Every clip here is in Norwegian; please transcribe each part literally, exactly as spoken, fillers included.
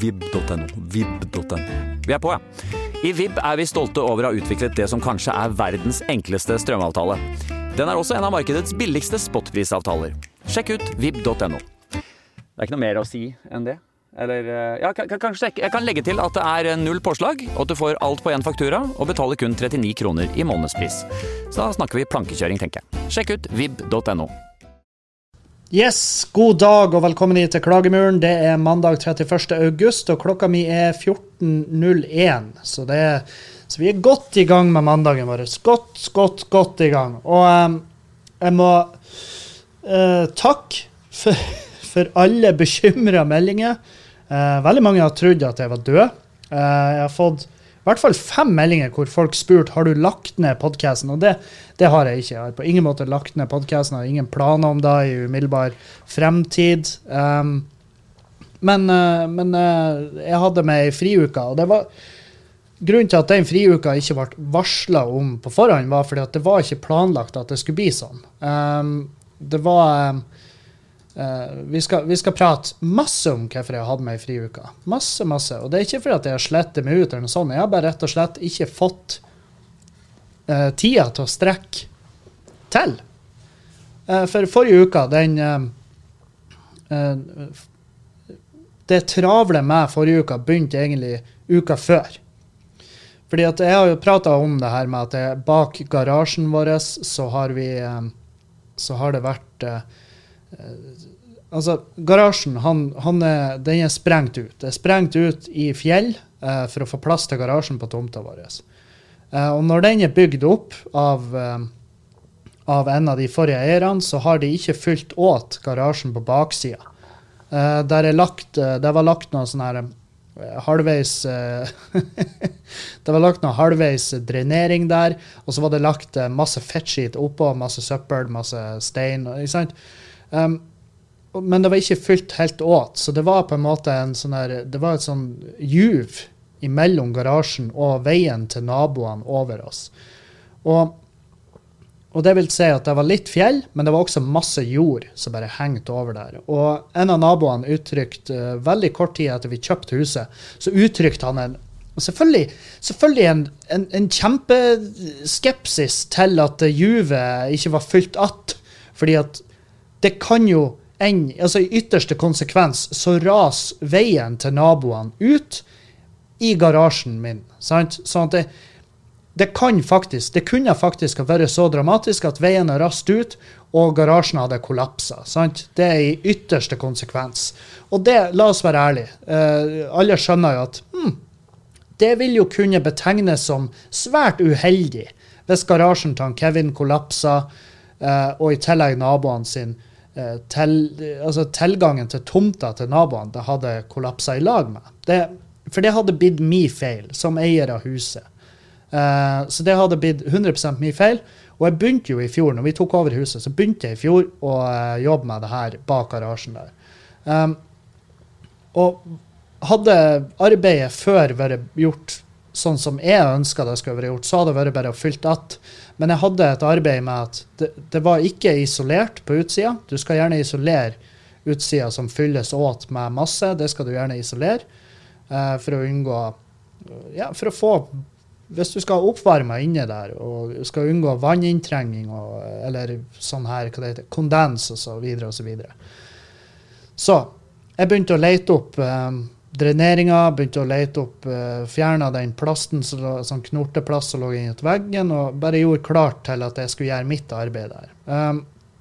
vib dot no. vib dot no. Vi er på, ja. I Vib er vi stolte over å ha utviklet det som kanskje er verdens enkleste strømavtale. Den er også en av markedets billigste spotprisavtaler. Sjekk ut vib dot no. Det er ikke noe mer å si enn det. Eller, ja, kan, kan sjekke. Jeg kan legge til at det er null påslag, og at du får alt på en faktura, og betaler kun trettini kroner i månedspris. Så da snakker vi plankekjøring, tenker jeg. Sjekk ut vib dot no. Yes, god dag og velkommen hit til Klagemuren. Det er mandag trettiførste august, og klokka mi er fjorten null én. Så, det er, så vi er godt i gang med mandagen vår. Godt, godt, godt i gang. Og um, jeg må uh, takke for, for alle bekymrede meldinger. Uh, veldig mange har trodd at jeg var død. Uh, jeg har fått i hvert fall fem meldinger hvor folk spurte, har du lagt ned podcasten? Og det, det har jeg ikke. Jeg har på ingen måte lagt ned podcasten. Jeg har ingen planer om det i umiddelbar fremtid. Um, men uh, men uh, jeg hadde meg i friuka, og det var grunnen til at den friuka ikke ble varslet om på forhånd, var fordi at det var ikke planlagt at det skulle bli sånn. Um, det var... Um, Uh, vi, skal, vi skal prate masse om hvorfor jeg hadde meg i friuka. Masse, masse. Og det er ikke fordi at jeg har slettet meg ut eller noe sånt. Jeg har bare rett og slett ikke fått uh, tida til å strekke til. Uh, for forrige uka, den uh, uh, det travle med forrige uka begynte egentlig uka før. Fordi at jeg har jo pratet om det her med at jeg, bak garasjen vår så har vi uh, så har det vært uh, altså, garasjen, han, han er, den er sprengt ut. Det er sprengt ut i fjell eh, for å få plass til garasjen på tomta vår. Eh, og når den er bygd opp av, eh, av en av de forrige eierne, så har de ikke fylt åt garasjen på baksida. Eh, der er lagt, eh, det var lagt noe sånn her eh, halvveis eh, det var lagt noe halvveis drenering der, og så var det lagt eh, masse fettskit oppå, masse søppel, masse stein, ikke sant? Um, men det var ikke fylt helt åt, så det var på en måte en sånn her, det var et sånn juv imellom garasjen og veien til naboene over oss. Og, og det vil si at det var litt fjell, men det var også masse jord som bare hengte over der. Og en av naboene uttrykte uh, veldig kort tid etter vi kjøpte huset, så uttrykte han en, selvfølgelig, selvfølgelig en, en, en kjempeskepsis til at juvet ikke var fylt att, fordi at det kan jo, en, altså i ytterste konsekvens, så ras veien til naboene ut i garasjen min. Sant? Sånn at det, det kan faktisk, det kunne faktisk ha vært så dramatisk at veien er rast ut, og garasjen hadde kollapset. Sant? Det er i ytterste konsekvens. Og det, la oss være ærlige, uh, alle skjønner jo at hmm, det vil jo kunne betegnes som svært uheldig hvis garasjen til Kevin kollapser, uh, og i tillegg naboene sin Til, altså tilgangen til tomta til naboene, det hadde kollapset i lag med. Det, for det hadde blitt min feil som eier av huset. Uh, så det hadde blitt hundre prosent min feil. Og jeg begynte jo i fjor, når vi tok over huset, så begynte jeg i fjor å uh, jobbe med det her bak garasjen der. Um, og hadde arbeidet før vært gjort sånn som jeg ønsket det skulle være gjort, så hadde det vært bare fylt att. Men jeg hadde et arbeid med at det, det var ikke isolert på utsida. Du skal gjerne isolere utsida som fylles åt med masse. Det skal du gjerne isolere uh, for å unngå, ja, for å få, hvis du skal ha oppvarme inne der, og skal unngå vanninntrengning, og, eller sånn her, hva det heter, kondens og så videre og så videre. Så, jeg begynte å lete opp um, dreneringa, begynte å lete opp, uh, fjerne den plasten, så, sånn knorteplass som lå inn i veggen, og bare gjorde klart til at jeg skulle gjøre mitt arbeid der. Um,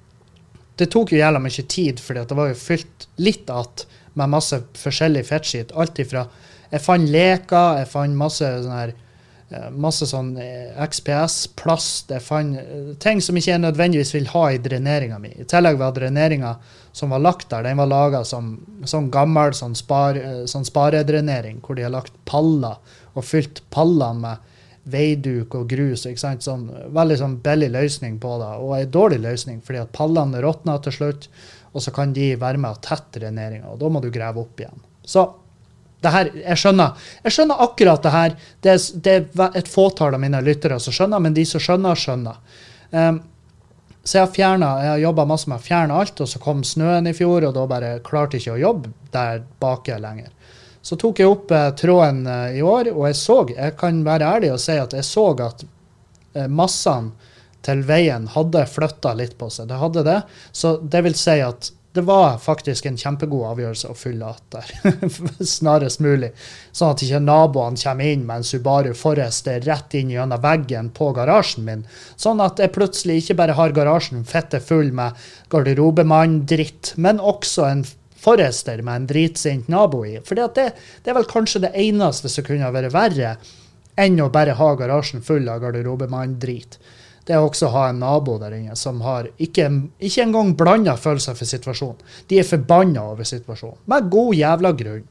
det tok jo jævla mye tid, fordi det var jo fylt litt att med masse forskjellig fettskitt. Alt ifra, jeg fant leker, jeg fant masse sånn her, masse sånn X P S-plast, jeg fant ting som ikke jeg nødvendigvis vil ha i dreneringa mi. I tillegg var dreneringa som var lagt der, den var laget som sånn gammel sånn, spar, sånn sparedrenering, hvor de har lagt paller og fylt paller med veiduk og grus, ikke sant? Sånn, veldig sånn billig løsning på det, og en dårlig løsning, fordi at pallene råtner til slutt, og så kan de være med å tette dreneringa, og da må du greve opp igjen. Så det her, jeg skjønner, jeg skjønner akkurat det her, det er, det er et fåtall av mine lyttere som skjønner, men de som skjønner, skjønner. Um, så jeg har fjernet, jeg har jobbet masse med å fjerne alt, og så kom snøen i fjor, og da bare klarte jeg ikke å jobbe der bak lenger. Så tok jeg opp eh, tråden eh, i år, og jeg så, jeg kan være ærlig og si at jeg så at eh, massene til veien hadde flyttet litt på seg. Det hadde det, så det vil si at det var faktisk en kjempegod avgjørelse å fylle at der, snarest mulig. Sånn at ikke naboene kommer inn med en Subaru Forester rett inn gjennom veggen på garasjen min. Sånn at jeg plutselig ikke bare har garasjen fette full med garderobemann-dritt, men også en Forester med en dritsint nabo i. For det, det er vel kanskje det eneste som kunne være verre enn å bare ha garasjen full av garderobemann-drit. Det er også å ha en nabo der inne som har ikke, ikke engang blandet følelser for situasjonen. De er forbannet over situasjonen, med god jævla grunn.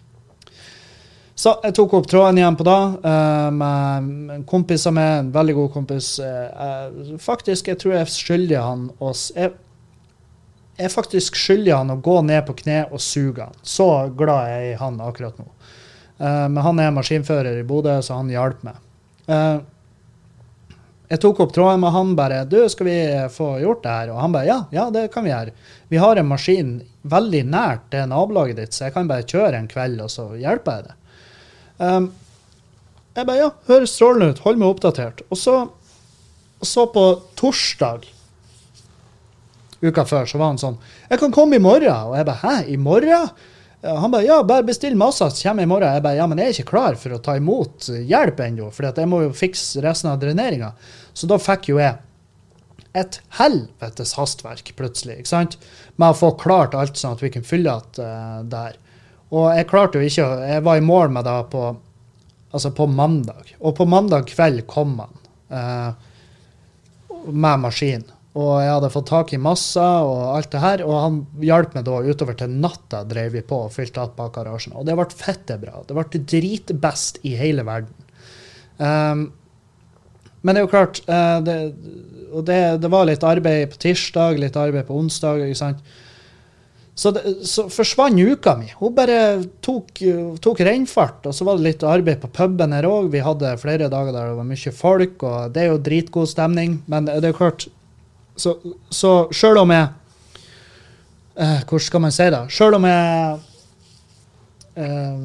Så jeg tok opp tråden igjen på da, uh, med en kompis som er en veldig god kompis. Uh, faktisk, jeg tror jeg skylder han oss. Jeg, jeg faktisk skylder han å gå ned på kne og suge han. Så glad jeg er i han akkurat nå. Uh, men han er maskinfører i Bodø, så han hjalp meg. Uh, Jeg tok opp tråden med han bare, du, skal vi få gjort det her? Og han bare, ja, ja, det kan vi gjøre. Vi har en maskin veldig nært det nabolaget ditt, så jeg kan bare kjøre en kveld, og så hjelper jeg det. Um, jeg bare, ja, høres strålende ut, hold meg oppdatert. Og så, og så på torsdag, uka før, så var han sånn, jeg kan komme i morgen. Og jeg bare, hæ, i morgen? Han bare, ja, bare bestill masse, så kommer jeg i morgen. Jeg bare, ja, men jeg er ikke klar for å ta imot hjelp ennå, for jeg må jo fikse resten av dreneringen. Så da fikk jo jeg et helvetes hastverk plutselig, ikke sant? Med å få klart alt sånn at vi kan fylle at uh, der. Og jeg klarte jo ikke, jeg var i mål med det på, altså på mandag. Og på mandag kveld kom han uh, med maskin. Og jeg hadde fått tak i massa og alt det her, og han hjalp meg da utover til natta drev vi på og fylte alt bak garasjen. Og det ble fette bra. Det ble dritbest i hele verden. Um, men det er jo klart, uh, det, og det, det var litt arbeid på tirsdag, litt arbeid på onsdag, ikke sant? Så, det, så forsvann uka mi. Hun bare tok, tok rennfart, og så var det litt arbeid på puben her også. Vi hadde flere dager der det var mye folk, og det er jo dritgod stemning, men det er jo klart, Så, så selv om jeg, eh, hvordan skal man si det? Selv om jeg, eh,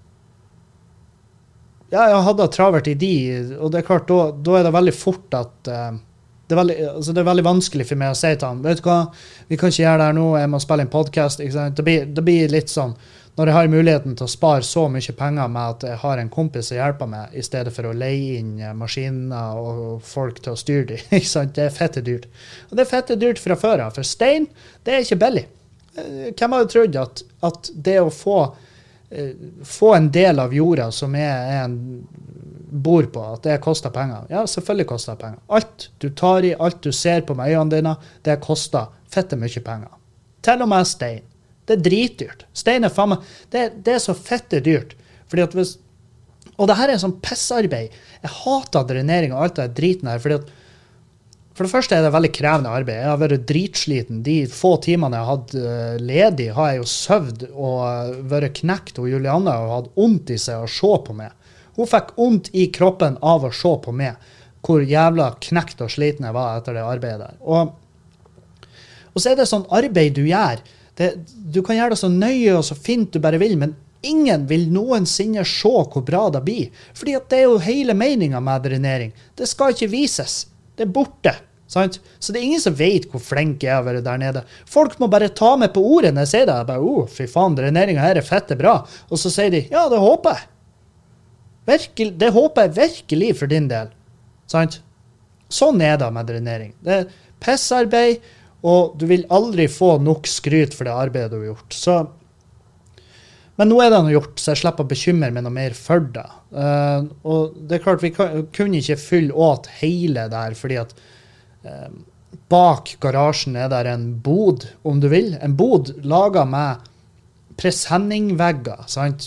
ja, jeg hadde travert i de, og det er klart, da, da er det veldig fort at, eh, det, er veldig, altså det er veldig vanskelig for meg å si til han, vet du hva, vi kan ikke gjøre det her nå, jeg må spille en podcast, ikke sant? Det blir, det blir litt sånn, når jeg har muligheten til å spare så mye penger med at jeg har en kompis som hjelper meg, i stedet for å leie inn maskiner og folk til å styre dem, ikke sant? Det er fette dyrt. Og det er fette dyrt fra før av, for stein, det er ikke billig. Hvem hadde trodd at, at det å få, få en del av jorda som er en bor på, at det koster penger? Ja, selvfølgelig koster det penger. Alt du tar i, alt du ser på med øynene dine, det koster fette mye penger. Til og med stein. Det er dritdyrt. Stein er faen meg, det, det er så fette dyrt. Fordi at hvis, og det her er sånn pissarbeid. Jeg hater drenering og alt det driten her, fordi at for det første er det veldig krevende arbeid. Jeg har vært dritsliten. De få timene jeg har hatt ledig, har jeg jo søvd og vært knekt, og Julianne har hatt ondt i seg å se på meg. Hun fikk ondt i kroppen av å se på meg, hvor jævla knekt og sliten jeg var etter det arbeidet der. Og, og så er det sånn arbeid du gjør. Det, du kan gjøre det så nøye og så fint du bare vil, men ingen vil noensinne se hvor bra det blir. Fordi at det er jo hele meningen med drenering. Det skal ikke vises. Det er borte. Sant? Så det er ingen som vet hvor flink jeg har vært der nede. Folk må bare ta meg på ordet når jeg sier det. Jeg bare, oh, fy faen, dreneringen her er fette bra. Og så sier de, ja, det håper jeg. Virkelig, det håper jeg virkelig for din del. Sant? Sånn er det med drenering. Det er pissarbeid, og du vil aldri få nok skryt for det arbeidet du har gjort. Så, men nå er det noe gjort, så jeg slipper å bekymre meg noe mer for det. Uh, og det er klart, vi kan, kunne ikke fylle åt hele der, fordi at uh, bak garasjen er der en bod, om du vil. En bod laget med presenningvegger, sant?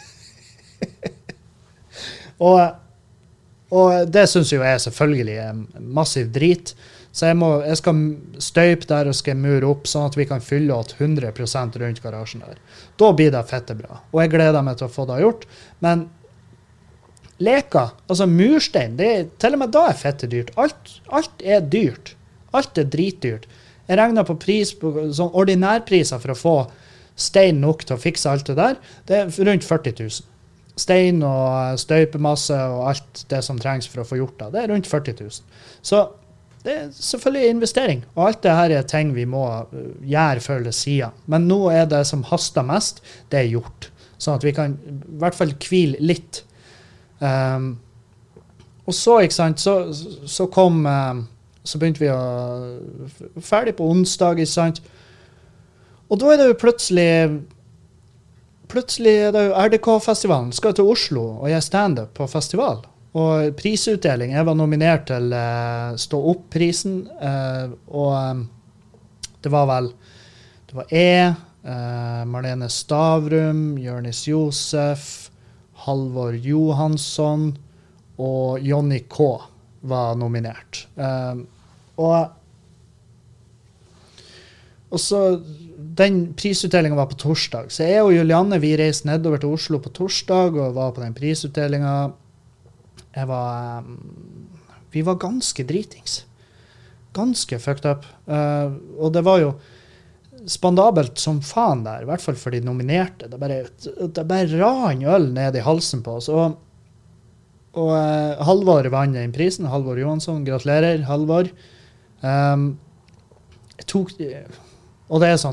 og, og det synes jo jeg selvfølgelig er massiv drit. Så jeg, må, jeg skal støype der og skal mure opp, sånn at vi kan fylle åt hundre prosent rundt garasjen der. Da blir det fette bra. Og jeg gleder meg til å få det gjort. Men leker, altså murstein, det er, til og med da er fette dyrt. Alt, alt er dyrt. Alt er dritdyrt. Jeg regner på pris på sånn ordinærpriser for å få stein nok til å fikse alt det der, det er rundt førti tusen. Stein og støypemasse og alt det som trengs for å få gjort det, det er rundt førti tusen. Så det er selvfølgelig investering, og alt det her er ting vi må gjøre før det siden. Men nå er det som haster mest, det er gjort. Sånn at vi kan i hvert fall hvile litt. Um, og så, ikke sant, så, så kom, um, så begynte vi å ferdig på onsdag, ikke sant? Og da er det jo plutselig, plutselig er det jo R D K-festivalen, skal til Oslo og gjøre stand-up på festival. Og prisutdeling, jeg var nominert til uh, Stå Opp-prisen, uh, og um, det var vel, det var jeg, uh, Marlene Stavrum, Jørnis Josef, Halvor Johansson og Johnny K var nominert. Uh, og, og så, den prisutdelingen var på torsdag, så jeg og Julianne, vi reiste nedover til Oslo på torsdag og var på den prisutdelingen. Jeg var, um, vi var ganske dritings. Ganske fucked up. Uh, og det var jo spandabelt som faen der, i hvert fall for de nominerte. Det bare, det bare ran øl ned i halsen på oss. Og, og uh, Halvor vant den prisen. Halvor Johansson, gratulerer, Halvor. Um, jeg tok, og det er sånn,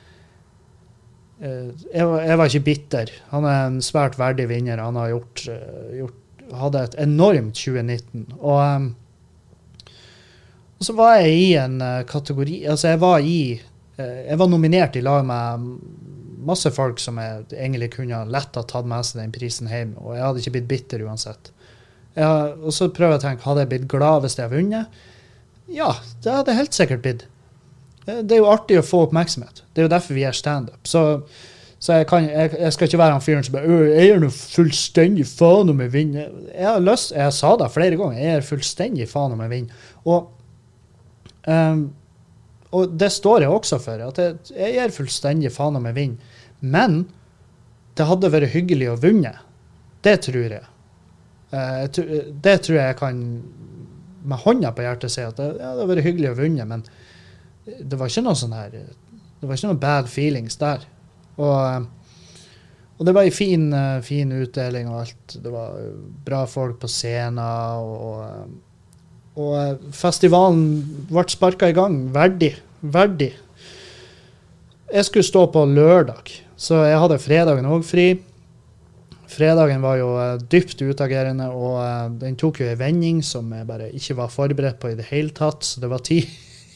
uh, jeg, var, jeg var ikke bitter. Han er en svært verdig vinner. Han har gjort, uh, gjort hadde et enormt tjue nitten, og, um, og så var jeg i en uh, kategori, altså jeg var i, uh, jeg var nominert i lag med masse folk som jeg egentlig kunne lett ha tatt med seg den prisen hjem, og jeg hadde ikke blitt bitter uansett. Jeg, og så prøver jeg å tenke, hadde jeg blitt glad hvis jeg hadde vunnet? Ja, det hadde jeg helt sikkert blitt. Det er jo artig å få oppmerksomhet. Det er jo derfor vi gjør stand-up. Så Så jeg, kan, jeg, jeg skal ikke være han fyren som bare, jeg gjør noe fullstendig faen om jeg vinner. Jeg har lyst, jeg sa det flere ganger, jeg er fullstendig faen om jeg vinner. Og, um, og det står jeg også for, at jeg, jeg er fullstendig faen om jeg vinner. Men det hadde vært hyggelig å vinne. Det tror jeg. Uh, det tror jeg jeg kan med hånda på hjertet si at det, ja, det hadde vært hyggelig å vinne, men det var ikke noe sånn her, det var ikke noe bad feelings der. Og, og det var en fin, fin utdeling og alt. Det var bra folk på scenen, og, og festivalen ble sparket i gang. Verdig, verdig. Jeg skulle stå på lørdag, så jeg hadde fredagen også fri. Fredagen var jo dypt utagerende, og den tok jo en vending som jeg bare ikke var forberedt på i det hele tatt, så det var tid.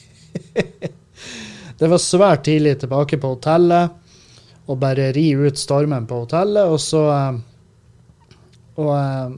Det var svært tidlig tilbake på hotellet, og bare ri ut stormen på hotellet, og så og,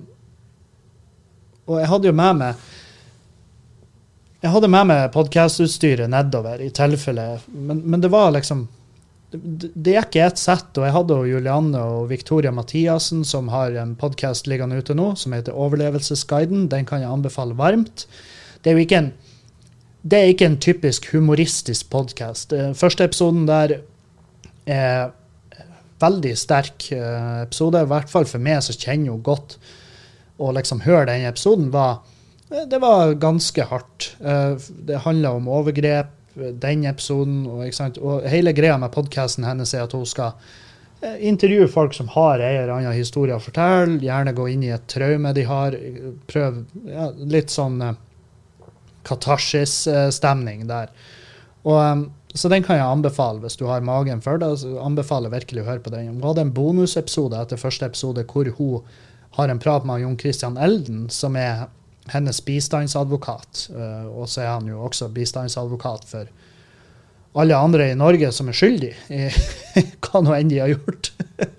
og jeg hadde jo med meg jeg hadde med meg podcastutstyret nedover i tilfelle, men, men det var liksom det, det gikk i ett sett, og jeg hadde jo Julianne og Victoria Mathiasen som har en podcast liggende ute nå, som heter Overlevelsesguiden. Den kan jeg anbefale varmt. Det er jo ikke en det er ikke en typisk humoristisk podcast. Første episoden der er veldig sterk uh, episode, i hvert fall for meg som kjenner jo godt, og liksom høre den episoden var, det var ganske hardt. Uh, det handler om overgrep, den episoden, og, ikke sant? Og hele greia med podcasten hennes er at hun skal uh, intervjue folk som har en eller annen historie å fortelle, gjerne gå inn i et traume de har, prøv ja, litt sånn uh, katarsis-stemning der. Og um, så den kan jeg anbefale hvis du har magen for det. Så anbefaler jeg virkelig å høre på den. Hun hadde en bonusepisode etter første episode hvor hun har en prat med Jon Christian Elden, som er hennes bistandsadvokat. Uh, og så er han jo også bistandsadvokat for alle andre i Norge som er skyldig i hva nå enn de har gjort.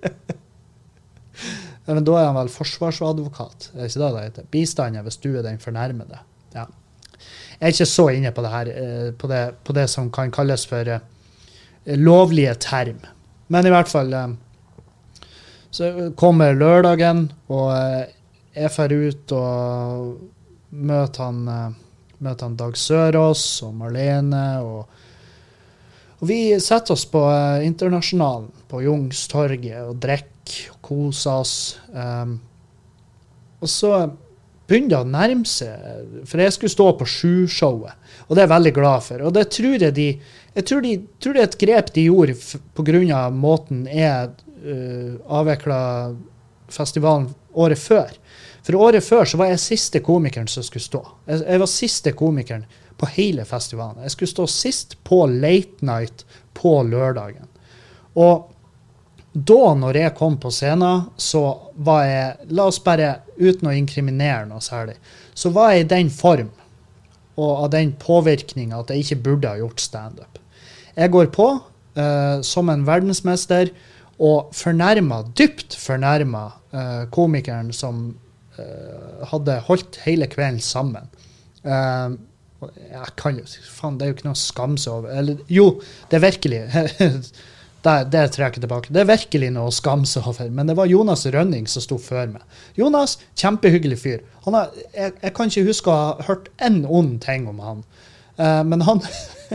Men da er han vel forsvarsadvokat. Er ikke det det heter? Bistand er hvis du er den fornærmede. Ja. Jeg er ikke så inne på det her, på det, på det som kan kalles for uh, lovlige term. Men i hvert fall, um, så kommer lørdagen, og uh, jeg fer ut og møter han, uh, møter han Dag Sørås og Marlene, og, og vi setter oss på uh, Internasjonalen, på Youngstorget, og drikker og koser oss. Um, og så begynte å nærme seg, for jeg skulle stå på sju-showet, og det er jeg veldig glad for. Og det tror jeg de, jeg tror, de, tror det er et grep de gjorde f- på grunn av måten jeg uh, avviklet festivalen året før. For året før så var jeg siste komikeren som skulle stå. Jeg, jeg var siste komikeren på hele festivalen. Jeg skulle stå sist på Late Night på lørdagen. Og da når jeg kom på scenen, så var jeg, la oss bare, uten å inkriminere noe særlig, så var jeg i den form, og av den påvirkningen at jeg ikke burde ha gjort stand-up. Jeg går på uh, som en verdensmester, og fornærmet, dypt fornærmet uh, komikeren som uh, hadde holdt hele kvelden sammen. Uh, jeg kan jo, faen, det er jo ikke noe skam seg over. Eller, jo, det er virkelig, det, det trekker jeg tilbake. Det er virkelig noe skam seg over, men det var Jonas Rønning som stod før meg. Jonas, kjempehyggelig fyr. Han har, jeg, jeg kan ikke huske å ha hørt en ond ting om han. Uh, men han...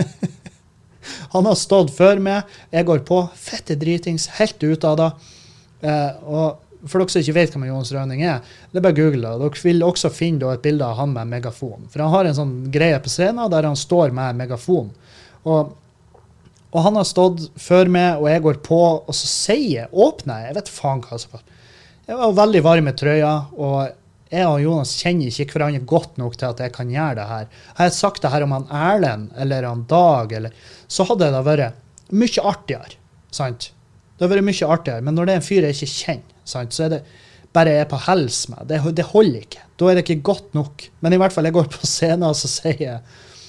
Han har stått før meg, jeg går på, fette dritings, helt ut av det. Eh, og for dere som ikke vet hva Jonas Rønning er, det er bare Google det. Dere vil også finne da, et bilde av han med megafon. For han har en sånn greie på scenen der han står med megafon. Og, og han har stått før meg, og jeg går på, og så sier jeg, åpner jeg, jeg vet faen hva som var. Jeg var veldig varm i trøya, og jeg og Jonas kjenner ikke hverandre godt nok til at jeg kan gjøre det her. Har jeg sagt det her om han Erlend, eller han Dag, eller, så hadde det vært mye artigere, sant? Det hadde vært mye artigere, men når det er en fyr jeg ikke kjenner, sant, så er det bare jeg på hels med. Det, det holder ikke. Da er det ikke godt nok. Men i hvert fall, jeg går på scenen og så sier jeg,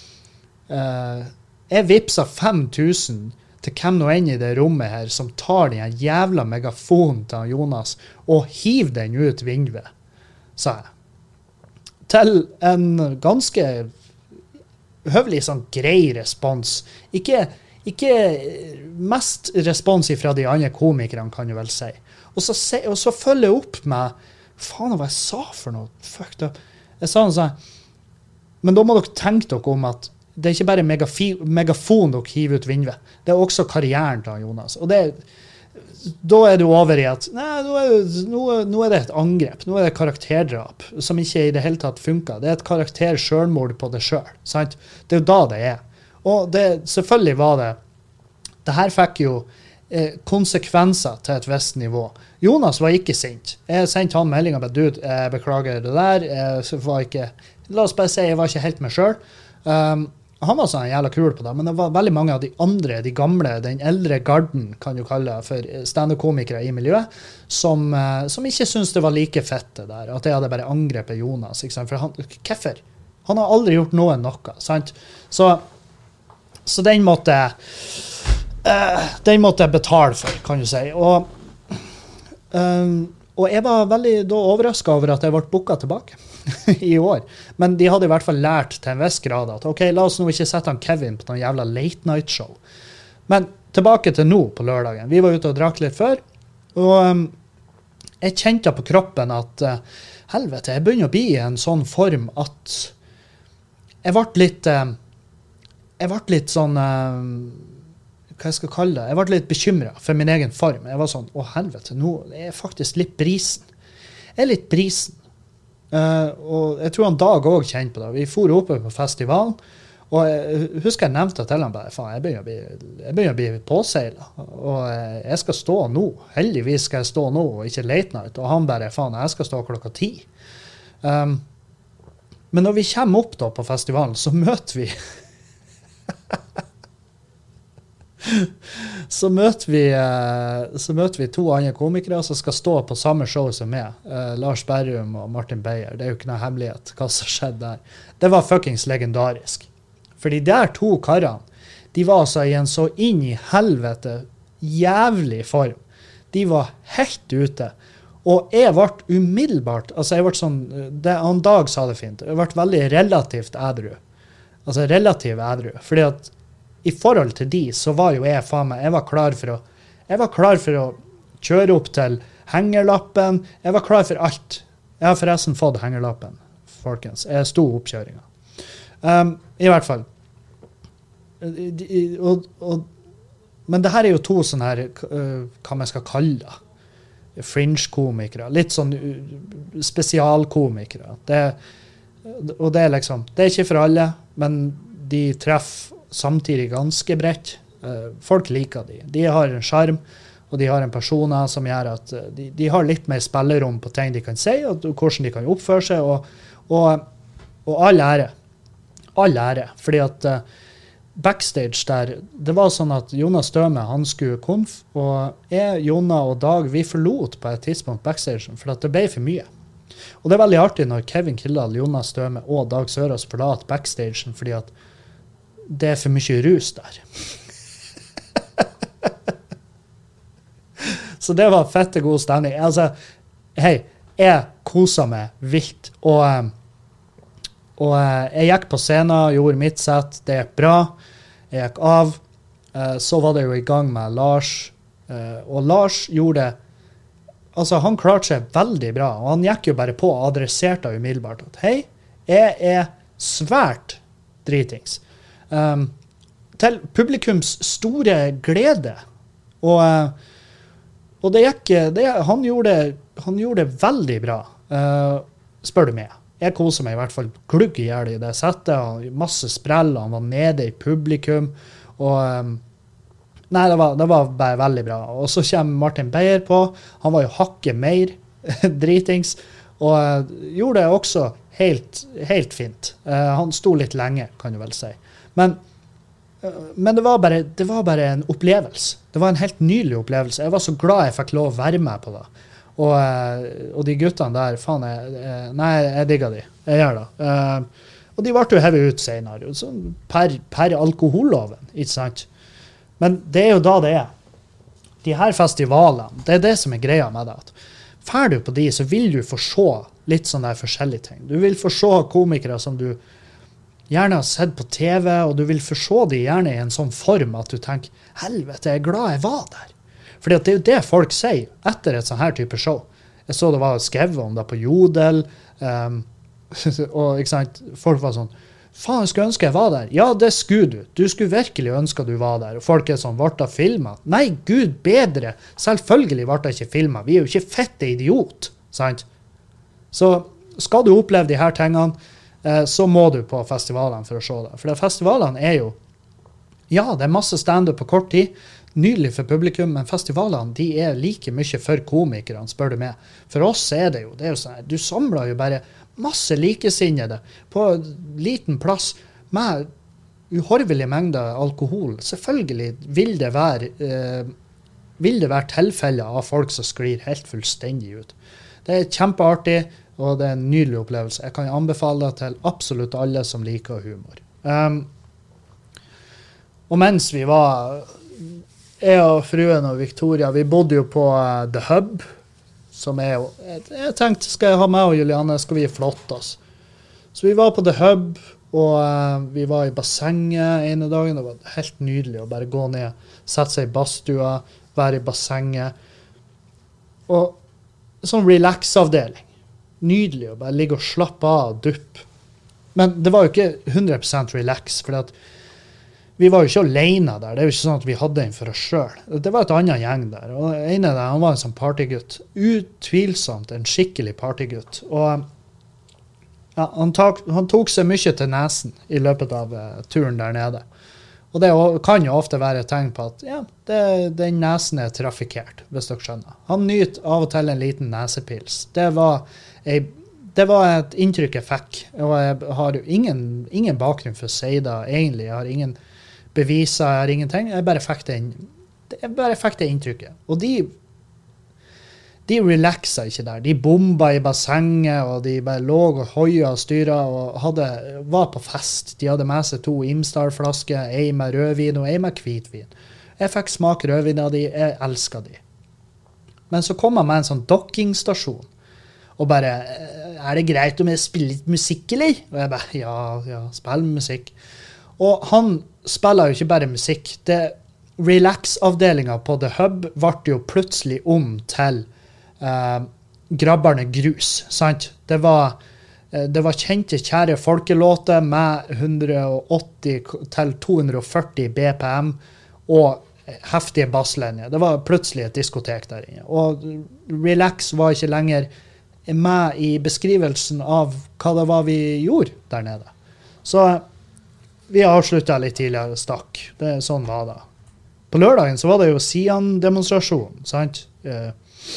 uh, jeg vipser fem tusen til hvem nå enn i det rommet her som tar den jævla megafonen til Jonas og hiver den ut vinduet, sa jeg. Til en ganske høvelig sånn grei respons. Ikke, ikke mest respons fra de andre komikerne, kan jeg vel si. Og så, se, og så følger jeg opp med, faen hva jeg sa for noe, fucked up. Jeg sa noe sånn, men da må dere tenke dere om at det er ikke bare megafi, megafon dere hiver ut vinduet. Det er også karrieren til Jonas. Og det, da er du over i at nei, nå, er, nå, nå er det et angrep. Nå er det karakterdrap som ikke i det hele tatt funker. Det er et karakter-selvmord på det selv. Sant? Det er jo da det er. Og det, selvfølgelig var det, det her fikk jo eh, konsekvenser til et visst nivå. Jonas var ikke sint. Jeg sendte han melding om at dude, jeg beklager det der. Jeg var ikke, la oss bare si, jeg var ikke helt meg selv. Um, Han var sånn jævla kul på det, men det var veldig mange av de andre, de gamle, den eldre garden, kan du kalle det, for stand-up-komikere i miljøet, som, som ikke syntes det var like fett det der, at jeg hadde bare angrepet Jonas, ikke sant? For han, hvorfor? Han har aldri gjort noe noe, sant? Så, så den måtte uh, den måtte jeg betale for, kan du si. Og, um, og jeg var veldig da overrasket over at jeg ble booket tilbake i år. Men de hadde i hvert fall lært til en viss grad at ok, la oss nå ikke sette han Kevin på noen jævla late night show. Men tilbake til nå på lørdagen. Vi var ute og drakk litt før, og um, jeg kjente på kroppen at uh, helvete, jeg begynner å bli i en sånn form at jeg ble litt uh, jeg ble litt sånn uh, hva jeg skal kalle det, jeg ble litt bekymret for min egen form. Jeg var sånn, å helvete, nå er jeg faktisk litt brisen. Jeg er litt brisen. Uh, og jeg tror han Dag også kjente på det. Vi for oppe på festivalen, og jeg husker jeg nevnte til han bare, faen, jeg begynner å bli, jeg begynner å bli påseilet, og jeg skal stå nå. Heldigvis skal jeg stå nå, og ikke late night. Og han bare, faen, jeg skal stå klokka ti. Um, men når vi kommer opp da på festivalen, så møter vi så møter vi så møter vi to andre komikere som skal stå på samme show som meg, uh, Lars Berrum og Martin Beyer. Det er jo ikke noe hemmelighet hva som skjedde der. Det var fuckings legendarisk. For de der to karene, de var altså i en så inn i helvete jævlig form. De var helt ute. Og jeg ble umiddelbart, altså jeg ble sånn, det, han Dag sa det fint, jeg ble veldig relativt ædru. Altså relativt ædru. Fordi at i forhold til de, så var jo jeg faen meg, jeg var klar for å, jeg var klar for å kjøre opp til hengerlappen, jeg var klar for alt. Jeg har forresten fått hengerlappen, folkens. Jeg sto oppkjøringen. Um, I hvert fall. Og, og, men det her er jo to sånne her, uh, hva man skal kalle det. fringe-komikere, litt sånn spesialkomikere. Det, og det er liksom, det er ikke for alle, men de treffer samtidig ganske bredt. Folk liker de. De har en skjerm, og de har en personer som gjør at de, de har litt mer spillerom på ting de kan si, og hvordan de kan oppføre seg, og, og, og all ære. All ære. Fordi at uh, backstage der, det var sånn at Jonas Støme, han skulle konf, og jeg, Jonna og Dag, vi forlot på et tidspunkt backstagen, for at det ble for mye. Og det er veldig artig når Kevin Kildahl, Jonas Støme og Dag Sørås forlater backstagen, fordi at det er for mye rus der. Så det var fette god stemning. Altså, hei, jeg koset meg vilt, og, og jeg gikk på scenen, gjorde mitt sett, det gikk bra, jeg gikk av, så var det jo i gang med Lars, og Lars gjorde det, altså han klarte seg veldig bra, og han gikk jo bare på og adresserte umiddelbart at hei, jeg er svært dritings. Um, til publikums store glede, og Og det gikk, det, han, gjorde, han gjorde det veldig bra, uh, spør du meg. Jeg koser meg i hvert fall glugg i hjel i det settet, og masse sprell, han var nede i publikum, og um, nei, det var, det var bare veldig bra. Og så kommer Martin Beyer på, han var jo hakket mer dritings, og uh, gjorde det også helt, helt fint. Uh, han sto litt lenge, kan du vel si. Men Men det var, bare, det var bare en opplevelse. Det var en helt nydelig opplevelse. Jeg var så glad jeg fikk lov å være med på det. Og, og de guttene der, faen, jeg, nei, jeg digger de. Jeg gjør det. Og de ble jo hevet ut senere, per, per alkoholloven, ikke sant? Men det er jo da det er. De her festivalene, det er det som er greia med det. Fær du på de, så vil du få se litt sånne forskjellige ting. Du vil få se komikere som du gjerne har sett på T V, og du vil forse de gjerne i en sånn form at du tenker, helvete, jeg er glad jeg var der. Fordi at det er jo det folk sier etter et sånn her type show. Jeg så det var skrevet om det på Jodel, um, og ikke sant, folk var sånn, faen, jeg skulle ønske jeg var der. Ja, det skulle du. Du skulle virkelig ønske du var der. Og folk er sånn, ble det filmet? Nei, Gud bedre. Selvfølgelig ble det ikke filmet. Vi er jo ikke fette idiot, sant? Så skal du oppleve de her tingene, så må du på festivalene for å se det. For festivalene er jo, ja, det er masse stand-up på kort tid, nydelig for publikum, men festivalene, de er like mye for komikerne, spør du meg. For oss er det jo, det er jo sånn, du samler jo bare masse likesinnede på en liten plass med uhorvelige mengder alkohol. Selvfølgelig vil det være, eh, vil det være tilfeller av folk som sklir helt fullstendig ut. Det er kjempeartig, og det er en nydelig opplevelse. Jeg kan anbefale det til absolutt alle som liker humor. Um, og mens vi var, jeg og fruen og Victoria, vi bodde jo på uh, The Hub, som er jo, jeg, jeg tenkte, skal jeg ha med og Juliane, skal vi flotte oss. Så vi var på The Hub, og uh, vi var i bassenget ene dagen. Det var helt nydelig å bare gå ned, sette seg i badstua, være i bassenget. Og sånn relax-avdeling. Nydelig å bare ligge og slappe av og duppe. Men det var jo ikke hundre prosent relax, for at vi var jo ikke alene der. Det er jo ikke sånn at vi hadde en for oss selv. Det var et annet gjeng der, og en av dem, han var en sånn partygutt. Utvilsomt en skikkelig partygutt. Og ja, han, tak, han tok seg mye til nesen i løpet av uh, turen der nede. Og det kan jo ofte være et tegn på at ja, det, den nesen er trafikert, hvis dere skjønner. Han nyter av og til en liten nesepils. Det var, jeg, det var et inntrykk jeg fikk, og jeg har jo ingen, ingen bakgrunn for å si det egentlig. Jeg har ingen beviser, jeg har ingenting. Jeg bare fikk det, jeg bare fikk det inntrykket. Og de, de relaxa ikke der. De bomba i bassenget, og de bare lå og høya og styra, og hadde, var på fest. De hadde med seg to Imstar-flasker, en med rødvin og en med hvitvin. Jeg fikk smake rødvin av de, jeg elsket de. Men så kom han med en sånn dockingstasjon, og bare, er det greit om jeg spiller litt musikk, eller? Og jeg bare, ja, ja, spill musikk. Og han spiller jo ikke bare musikk. Det, relax-avdelingen på The Hub ble jo plutselig om til Uh, Grabberne Grus, sant? Det var, uh, det var kjente, kjære folkelåter med hundre og åtti til to hundre og førti B P M, og heftige basslinjer. Det var plutselig et diskotek der inne. Og Relax var ikke lenger med i beskrivelsen av hva det var vi gjorde der nede. Så vi avsluttet litt tidligere og stakk. Det er sånn var det. På lørdagen så var det jo Sian-demonstrasjon, sant? Eh,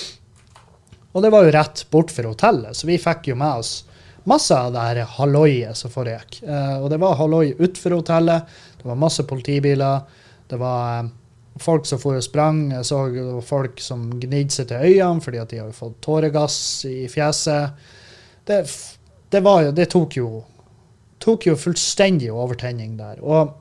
og det var jo rett bort for hotellet, så vi fikk jo med oss masse av det her halloiet som foregikk. Eh, og det var halloi utenfor hotellet, det var masse politibiler, det var eh, folk som for og sprang, jeg så folk som gnidde seg til øynene fordi at de hadde fått tåregass i fjeset. Det, det, var jo, det tok jo tok jo fullstendig overtenning der. Og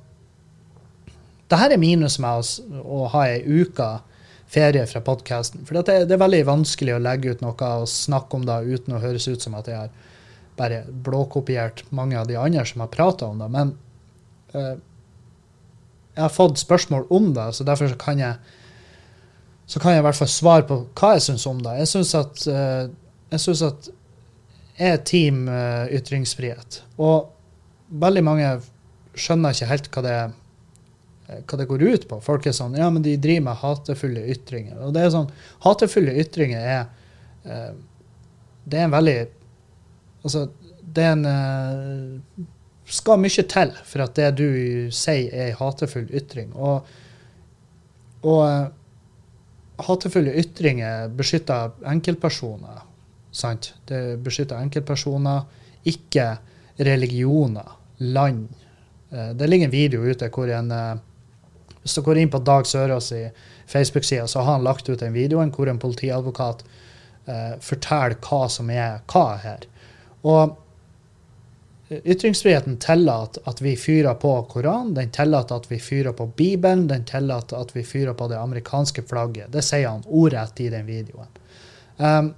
det her er minus med oss å ha en uke ferie fra podcasten, for det, det er veldig vanskelig å legge ut noe og snakke om det uten å høres ut som at jeg har bare blåkopiert mange av de andre som har pratet om det, men uh, jeg har fått spørsmål om det, så derfor så kan jeg så kan jeg i hvert fall svare på hva jeg synes om det. Jeg synes at uh, jeg synes at jeg er team uh, ytringsfrihet, og veldig mange skjønner ikke helt hva det, hva det går ut på. Folk er sånn, ja, men de driver med hatefulle ytringer. Og det er sånn, hatefulle ytringer er, eh, det er en veldig, altså, det er en, eh, skal mye til for at det du sier er en hatefull ytring. Og, og eh, hatefulle ytringer beskytter enkeltpersoner, sant? Det beskytter enkeltpersoner, ikke religioner, land. Det ligger en video ute hvor en, hvis du går inn på Dag Sørås i Facebook-siden, så har han lagt ut en video hvor en politiadvokat eh, forteller hva som er hva her. Og ytringsfriheten tillater at vi fyrer på Koran, den tillater at vi fyrer på Bibelen, den tillater at vi fyrer på det amerikanske flagget. Det sier han ordrett i den videoen. Um,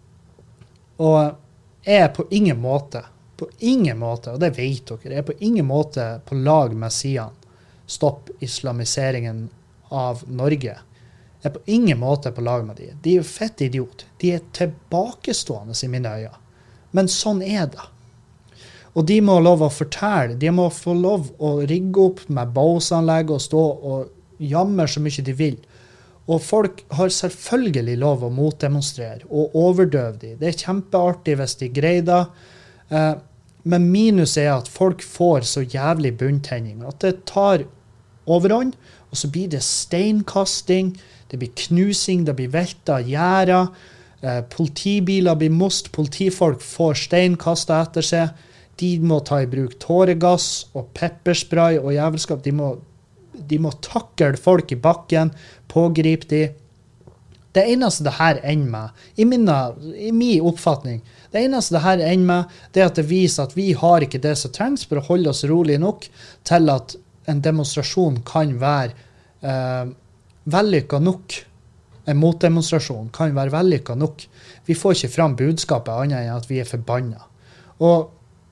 og jeg er på ingen måte På ingen måte, og det vet dere, jeg er på ingen måte på lag med Sian. Stopp islamiseringen av Norge. Jeg er på ingen måte på lag med de. De er jo fett idiot. De er tilbakestående i mine øyne. Men sånn er det. Og de må lov å fortelle, de må få lov å rigge opp med båsanlegg og stå og jammer så mye de vil. Og folk har selvfølgelig lov å motdemonstrere og overdøve de. Det er kjempeartig hvis de greier det. Uh, men minus er at folk får så jævlig bunntenning at det tar overhånd, og så blir det steinkasting, det blir knusing, det blir velta gjerder, uh, politibiler blir most, politifolk får steinkastet etter seg, de må ta i bruk tåregass og pepperspray og jævelskap, de må, de må takle folk i bakken, pågripe de. Det eneste det her ender med, i min, i min oppfatning, det eneste det her ender med, det er at det viser at vi har ikke det som trengs for å holde oss rolig nok til at en demonstrasjon kan være eh, vellykket nok. En motdemonstrasjon kan være vellykket nok. Vi får ikke fram budskapet annet enn at vi er forbannet. Og,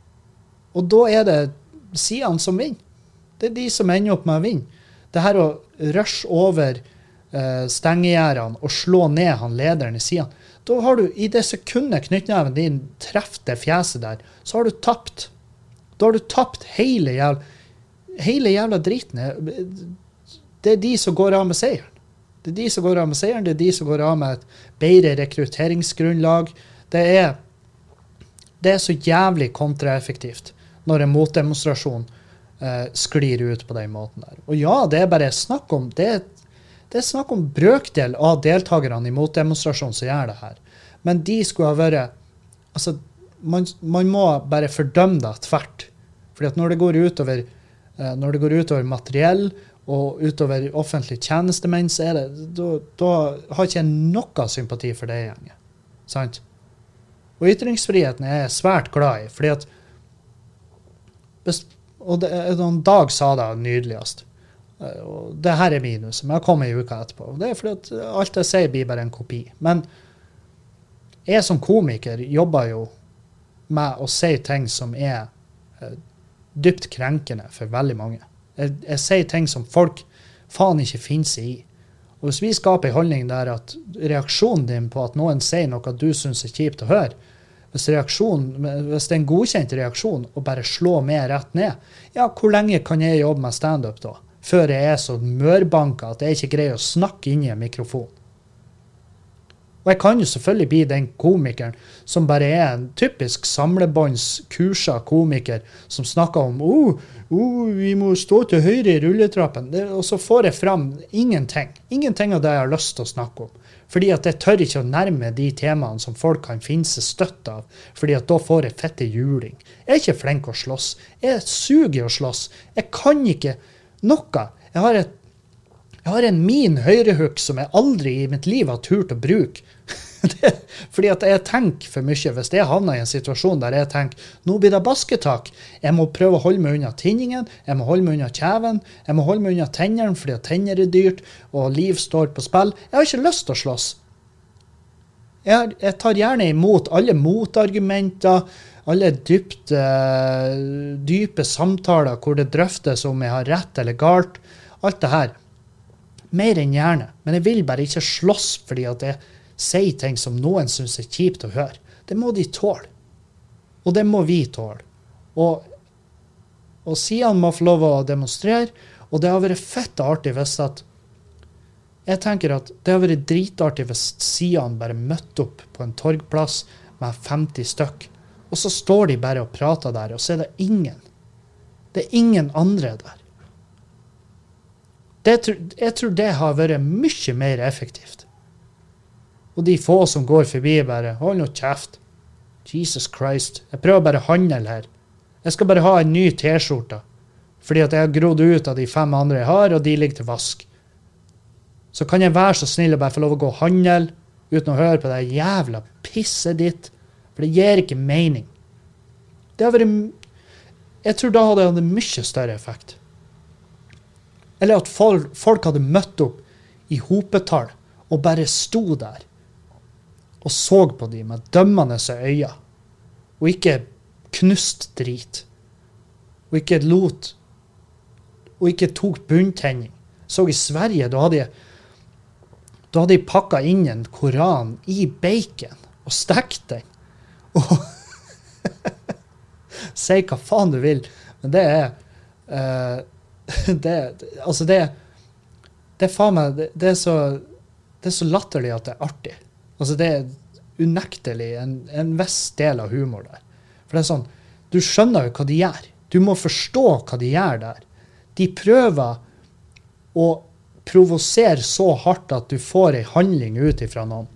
og da er det Sian som vinner. Det er de som ender opp med å vinne. Det her å rushe over Uh, stengegjerdene og slå ned han lederen i siden. Da har du, i det sekundet knyttneven din treffer det fjeset der, så har du tapt. Da har du tapt hele jævla, hele jævla driten. Det er de som går av med seieren. Det er de som går av med seieren, det er de som går av med et bedre rekrutteringsgrunnlag. Det er, det er så jævlig kontraeffektivt når en motdemonstrasjon uh, sklir ut på den måten der. Og ja, det er bare snakk om, det er Det er snakk om brøkdel av deltakerne i motdemonstrasjonen som gjør det her. Men de skulle ha vært, altså, man, man må bare fordømme det tvert. Fordi at når det går utover, når det går utover materiell og utover offentlig tjenestemenn, så er det, da, da har ikke jeg noe sympati for det gjengen. Sant? Og ytringsfriheten er jeg svært glad i, fordi at, og det, en Dag sa det nydeligst, og det her er minus, men jeg kommer i uka etterpå. Det er fordi at alt jeg sier blir bare en kopi. Men jeg som komiker jobber jo med å si ting som er uh, dypt krenkende for veldig mange. Jeg, jeg sier ting som folk faen ikke finner seg i. Og hvis vi skaper en holdning der at reaksjonen din på at noen sier noe du synes er kjipt å høre, hvis, reaksjon, hvis det er en godkjent reaksjon å bare slå meg rett ned, ja, hvor lenge kan jeg jobbe med stand-up da? før jeg er så mørbanka at jeg ikke greier å snakke inn i en mikrofon. Og jeg kan jo selvfølgelig bli den komikeren som bare er en typisk samlebåndskursa komiker som snakker om oh, oh, vi må stå til høyre i rulletrappen. Det, og så får jeg fram ingenting. Ingenting av det jeg har lyst til å snakke om. Fordi at jeg tør ikke å nærme de temaene som folk kan finne seg støtt av. Fordi at da får jeg fette juling. Jeg er ikke flink å slåss. Jeg suger å slåss. Jeg kan ikke noe. Jeg har, et, jeg har en min høyrehook som jeg aldri i mitt liv har turt å bruke. Det, fordi at jeg tenker for mye. Hvis jeg havner i en situasjon der jeg tenker, nå blir det basketak. Jeg må prøve å holde meg unna tinningen. Jeg må holde meg unna kjeven. Jeg må holde meg unna tennene, fordi at tenner er dyrt, og liv står på spill. Jeg har ikke lyst til å slåss. Jeg, jeg tar gjerne imot alle motargumenter, alle dypt, uh, dype samtaler hvor det drøftes om jeg har rett eller galt. Alt det her. Mer enn gjerne. Men jeg vil bare ikke slåss fordi at jeg sier ting som noen synes er kjipt å høre. Det må de tåle. Og det må vi tåle. Og, og Sian må få lov å demonstrere, og det har vært fett artig hvis at jeg tenker at det har vært dritartig hvis Sian bare møtte opp på en torgplass med femti stykk, og så står de bare og prater der, og så er det ingen. Det er ingen andre der. Det, jeg tror det har vært mye mer effektivt. Og de få som går forbi bare, hold nå kjeft. Jesus Christ. Jeg prøver bare å handle her. Jeg skal bare ha en ny t-skjorte. Fordi at jeg har grodd ut av de fem andre jeg har, og de ligger til vask. Så kan jeg være så snill og bare få lov å gå og handle, uten å høre på det jævla pisset ditt. For det gir ikke mening. Det har vært... Jeg tror da hadde det hatt mye større effekt. Eller at folk, folk hadde møtt opp i hopetall, og bare sto der. Og så på de med dømmende øyne, og ikke knust drit, og ikke lot, og ikke tok bunntenning. Så i Sverige, da hadde jeg, da hadde jeg pakket inn en koran i bacon, og stekt den. Og si hva faen du vil, men det er, uh, det, altså det, det er faen meg, det, det er så, det er så latterlig at det er artig. Altså det er unektelig en, en viss del av humor der. For det er sånn, du skjønner jo hva de gjør. Du må forstå hva de gjør der. De prøver å provosere så hardt at du får en handling ut ifra noen.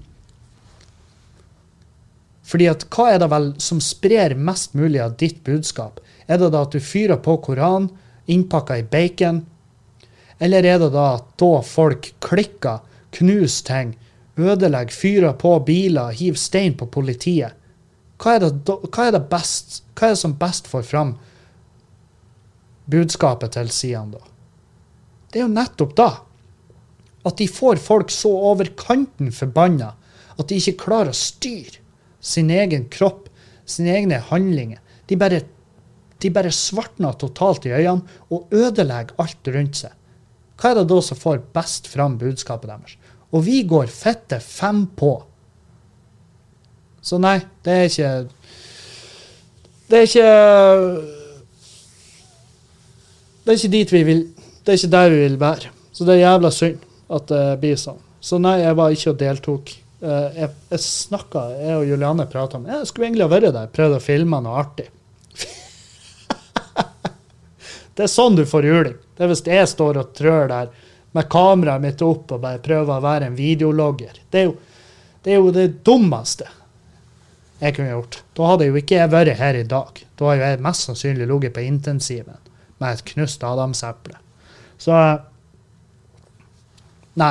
Fordi at hva er det vel som sprer mest mulig av ditt budskap? Er det da at du fyrer på Koran, innpakket i bacon? Eller er det da at da folk klikker, knuser ting, ødelegger, fyrer på biler, hiver stein på politiet? Hva er, det, hva er det best? Hva er det som best får fram budskapet til Sian da? Det er jo nettopp da. At de får folk så over kanten forbanna, at de ikke klarer å styre sin egen kropp, sine egne handlinger. De bare, de bare svartner totalt i øynene og ødelegger alt rundt seg. Hva er det da som får best fram budskapet deres? Og vi går fette fem på. Så nei, det er ikke... Det er ikke... Det er ikke dit vi vil... Det er ikke der vi vil være. Så det er jævla synd at det blir sånn. Så nei, jeg var ikke og deltok. Jeg, jeg snakket, jeg og Julianne pratet om, jeg skulle egentlig ha vært der, prøvd å filme noe artig. Det er sånn du får juling. Det er hvis jeg står og trør der, med kameraet mitt opp og bare prøver å være en videologger. Det er jo det, er jo det dummeste jeg kunne gjort. Da hadde jo ikke jeg vært her i dag. Da har jeg mest sannsynlig ligget på intensiven med et knust adamseple. Så nei.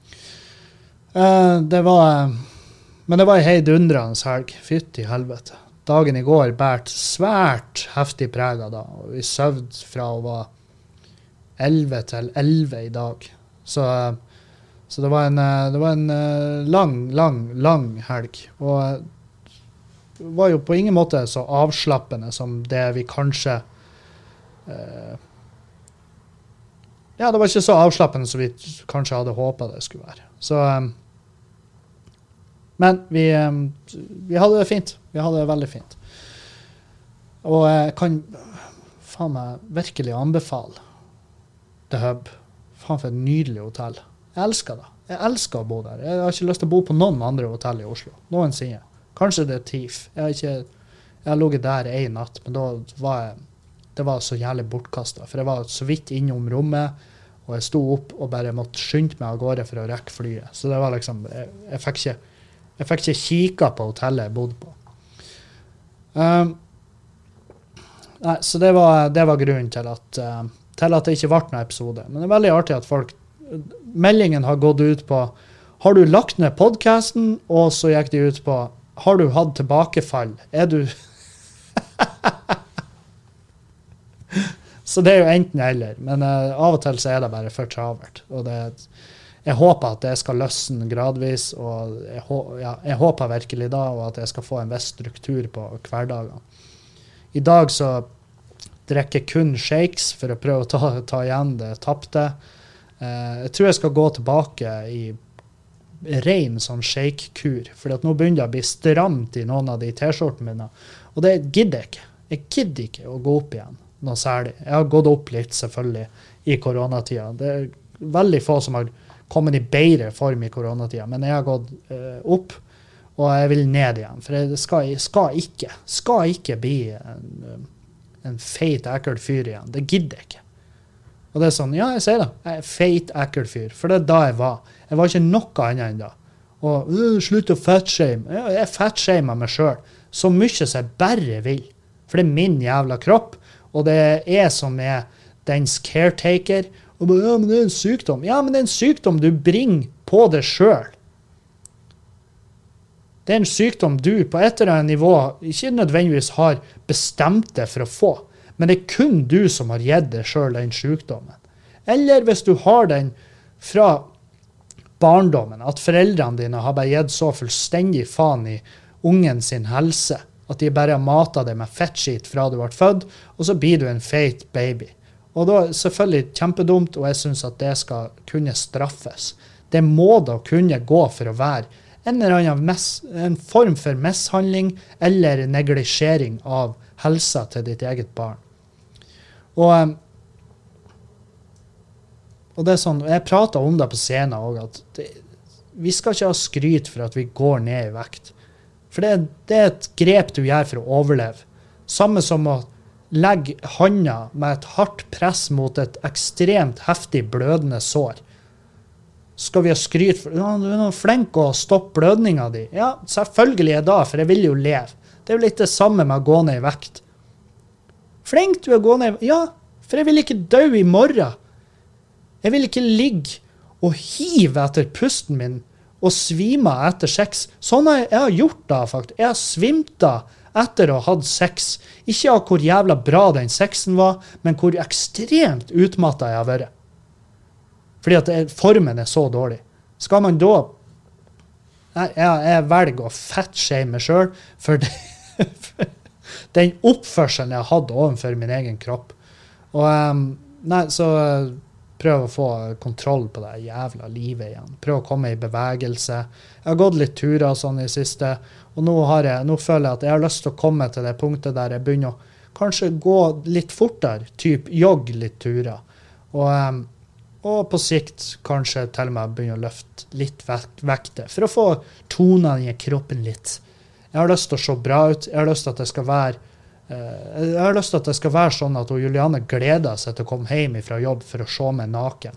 Det var men det var en heidundrende helg. Fytt i helvete. Dagen i går bært svært heftig prega da. Og vi søvde fra å være elleve til elleve i dag. Så, så det var en, det var en lang, lang, lang helg. Og det var jo på ingen måte så avslappende som det vi kanskje... Eh, ja, det var ikke så avslappende som vi kanskje hadde håpet det skulle være. Så... Men vi, vi hadde det fint. Vi hadde det veldig fint. Og jeg kan faen meg virkelig anbefale The Hub. Faen for et nydelig hotell. Jeg elsker det. Jeg elsker å bo der. Jeg har ikke lyst til å bo på noen andre hotell i Oslo. Noen sier. Kanskje det er TIF. Jeg har ikke, jeg har ligget der en natt, men da var jeg, det var så jævlig bortkastet. For jeg var så vidt innom rommet, og jeg sto opp og bare måtte skynde meg av gårde for å rekke flyet. Så det var liksom, jeg, jeg fikk ikke, jeg fikk ikke kika på hotellet jeg bodde på. Um, nei, så det var, det var grunnen til at, uh, til at det ikke ble noen episode. Men det er veldig artig at folk, meldingen har gått ut på, har du lagt ned podcasten, og så gikk de ut på, har du hatt tilbakefall? Er du... Så det er jo enten eller, men uh, av og til så er det bare for travert. Og det, jeg håper at det skal løsne gradvis, og jeg, ja, jeg håper virkelig da, og at jeg skal få en viss struktur på hverdagen. I dag så drikker jeg kun shakes for å prøve å ta, ta igjen det tapte. Uh, jeg tror jeg skal gå tilbake i ren sånn shake-kur, for at nå begynner det å bli stramt i noen av de t-skjortene mine, og det gidder jeg ikke. Jeg gidder ikke å gå opp igjen noe særlig. Jeg har gått opp litt selvfølgelig i koronatida. Det er veldig få som har kommet i bedre form i koronatida, men jeg har gått uh, opp, og jeg vil ned igjen, for jeg skal, skal ikke, skal ikke bli en, en feit, ekkel fyr igjen. Det gidder jeg ikke. Og det er sånn, ja, jeg sier det. Jeg er feit, ekkel fyr. For det er da jeg var. Jeg var ikke noe annet enn da. Og uh, slutt å fatshame. Ja, jeg fatshamer meg selv. Så mye som jeg bare vil. For det er min jævla kropp. Og det er jeg som er dens caretaker. Og bare, ja, men det er en sykdom. Ja, men det er en sykdom du bringer på deg selv. Det er en sykdom du på et eller annet nivå ikke nødvendigvis har bestemt deg for å få. Men det er kun du som har gitt deg selv den sykdommen. Eller hvis du har den fra barndommen, at foreldrene dine har bare gitt så fullstendig faen i ungen sin helse, at de bare har matet deg med fettskit fra du ble født, og så blir du en feit baby. Og da er det selvfølgelig kjempedumt, og jeg synes at det skal kunne straffes. Det må da kunne gå for å være en eller annen mes, en form for mishandling eller neglisjering av helsa til ditt eget barn. Og, og det er sånn, jeg prater om det på scenen også, at det, vi skal ikke ha skryt for at vi går ned i vekt. For det, det er et grep du gjør for å overleve. Samme som å legge handa med et hardt press mot et ekstremt heftig blødende sår. Skal vi ha skryt for, ja, du er noe flink å stoppe blødninga di. Ja, selvfølgelig er det da, for jeg vil jo leve. Det er jo litt det samme med å gå ned i vekt. Flink du er å gå ned, ja, for jeg vil ikke dø i morgen. Jeg vil ikke ligge og hive etter pusten min og svime etter sex. Sånn har jeg, jeg har gjort da, faktisk. Jeg har svimt da etter å ha hatt sex. Ikke av hvor jævla bra den sexen var, men hvor ekstremt utmattet jeg har vært. Fordi at det, formen er så dårlig. Skal man da... Jeg, jeg velger å fettshame meg selv, for det... den oppførselen jeg hadde overfor min egen kropp. Og um, nei, så uh, prøv å få kontroll på det jævla livet igjen. Prøv å komme i bevegelse. Jeg har gått litt turer sånn i siste, og nå, har jeg, nå føler jeg at jeg har lyst til å komme til det punktet der jeg begynner å kanskje gå litt fortere, typ jogg litt turer. Og, um, og på sikt kanskje til og med begynne å løfte litt vekter, for å få tonen i kroppen litt. Jeg har lyst til å se bra ut. Jeg har lyst til at det skal være, uh, jeg har lyst til at det skal være sånn at Juliane gleder seg til å komme hjem fra jobb for å se meg naken.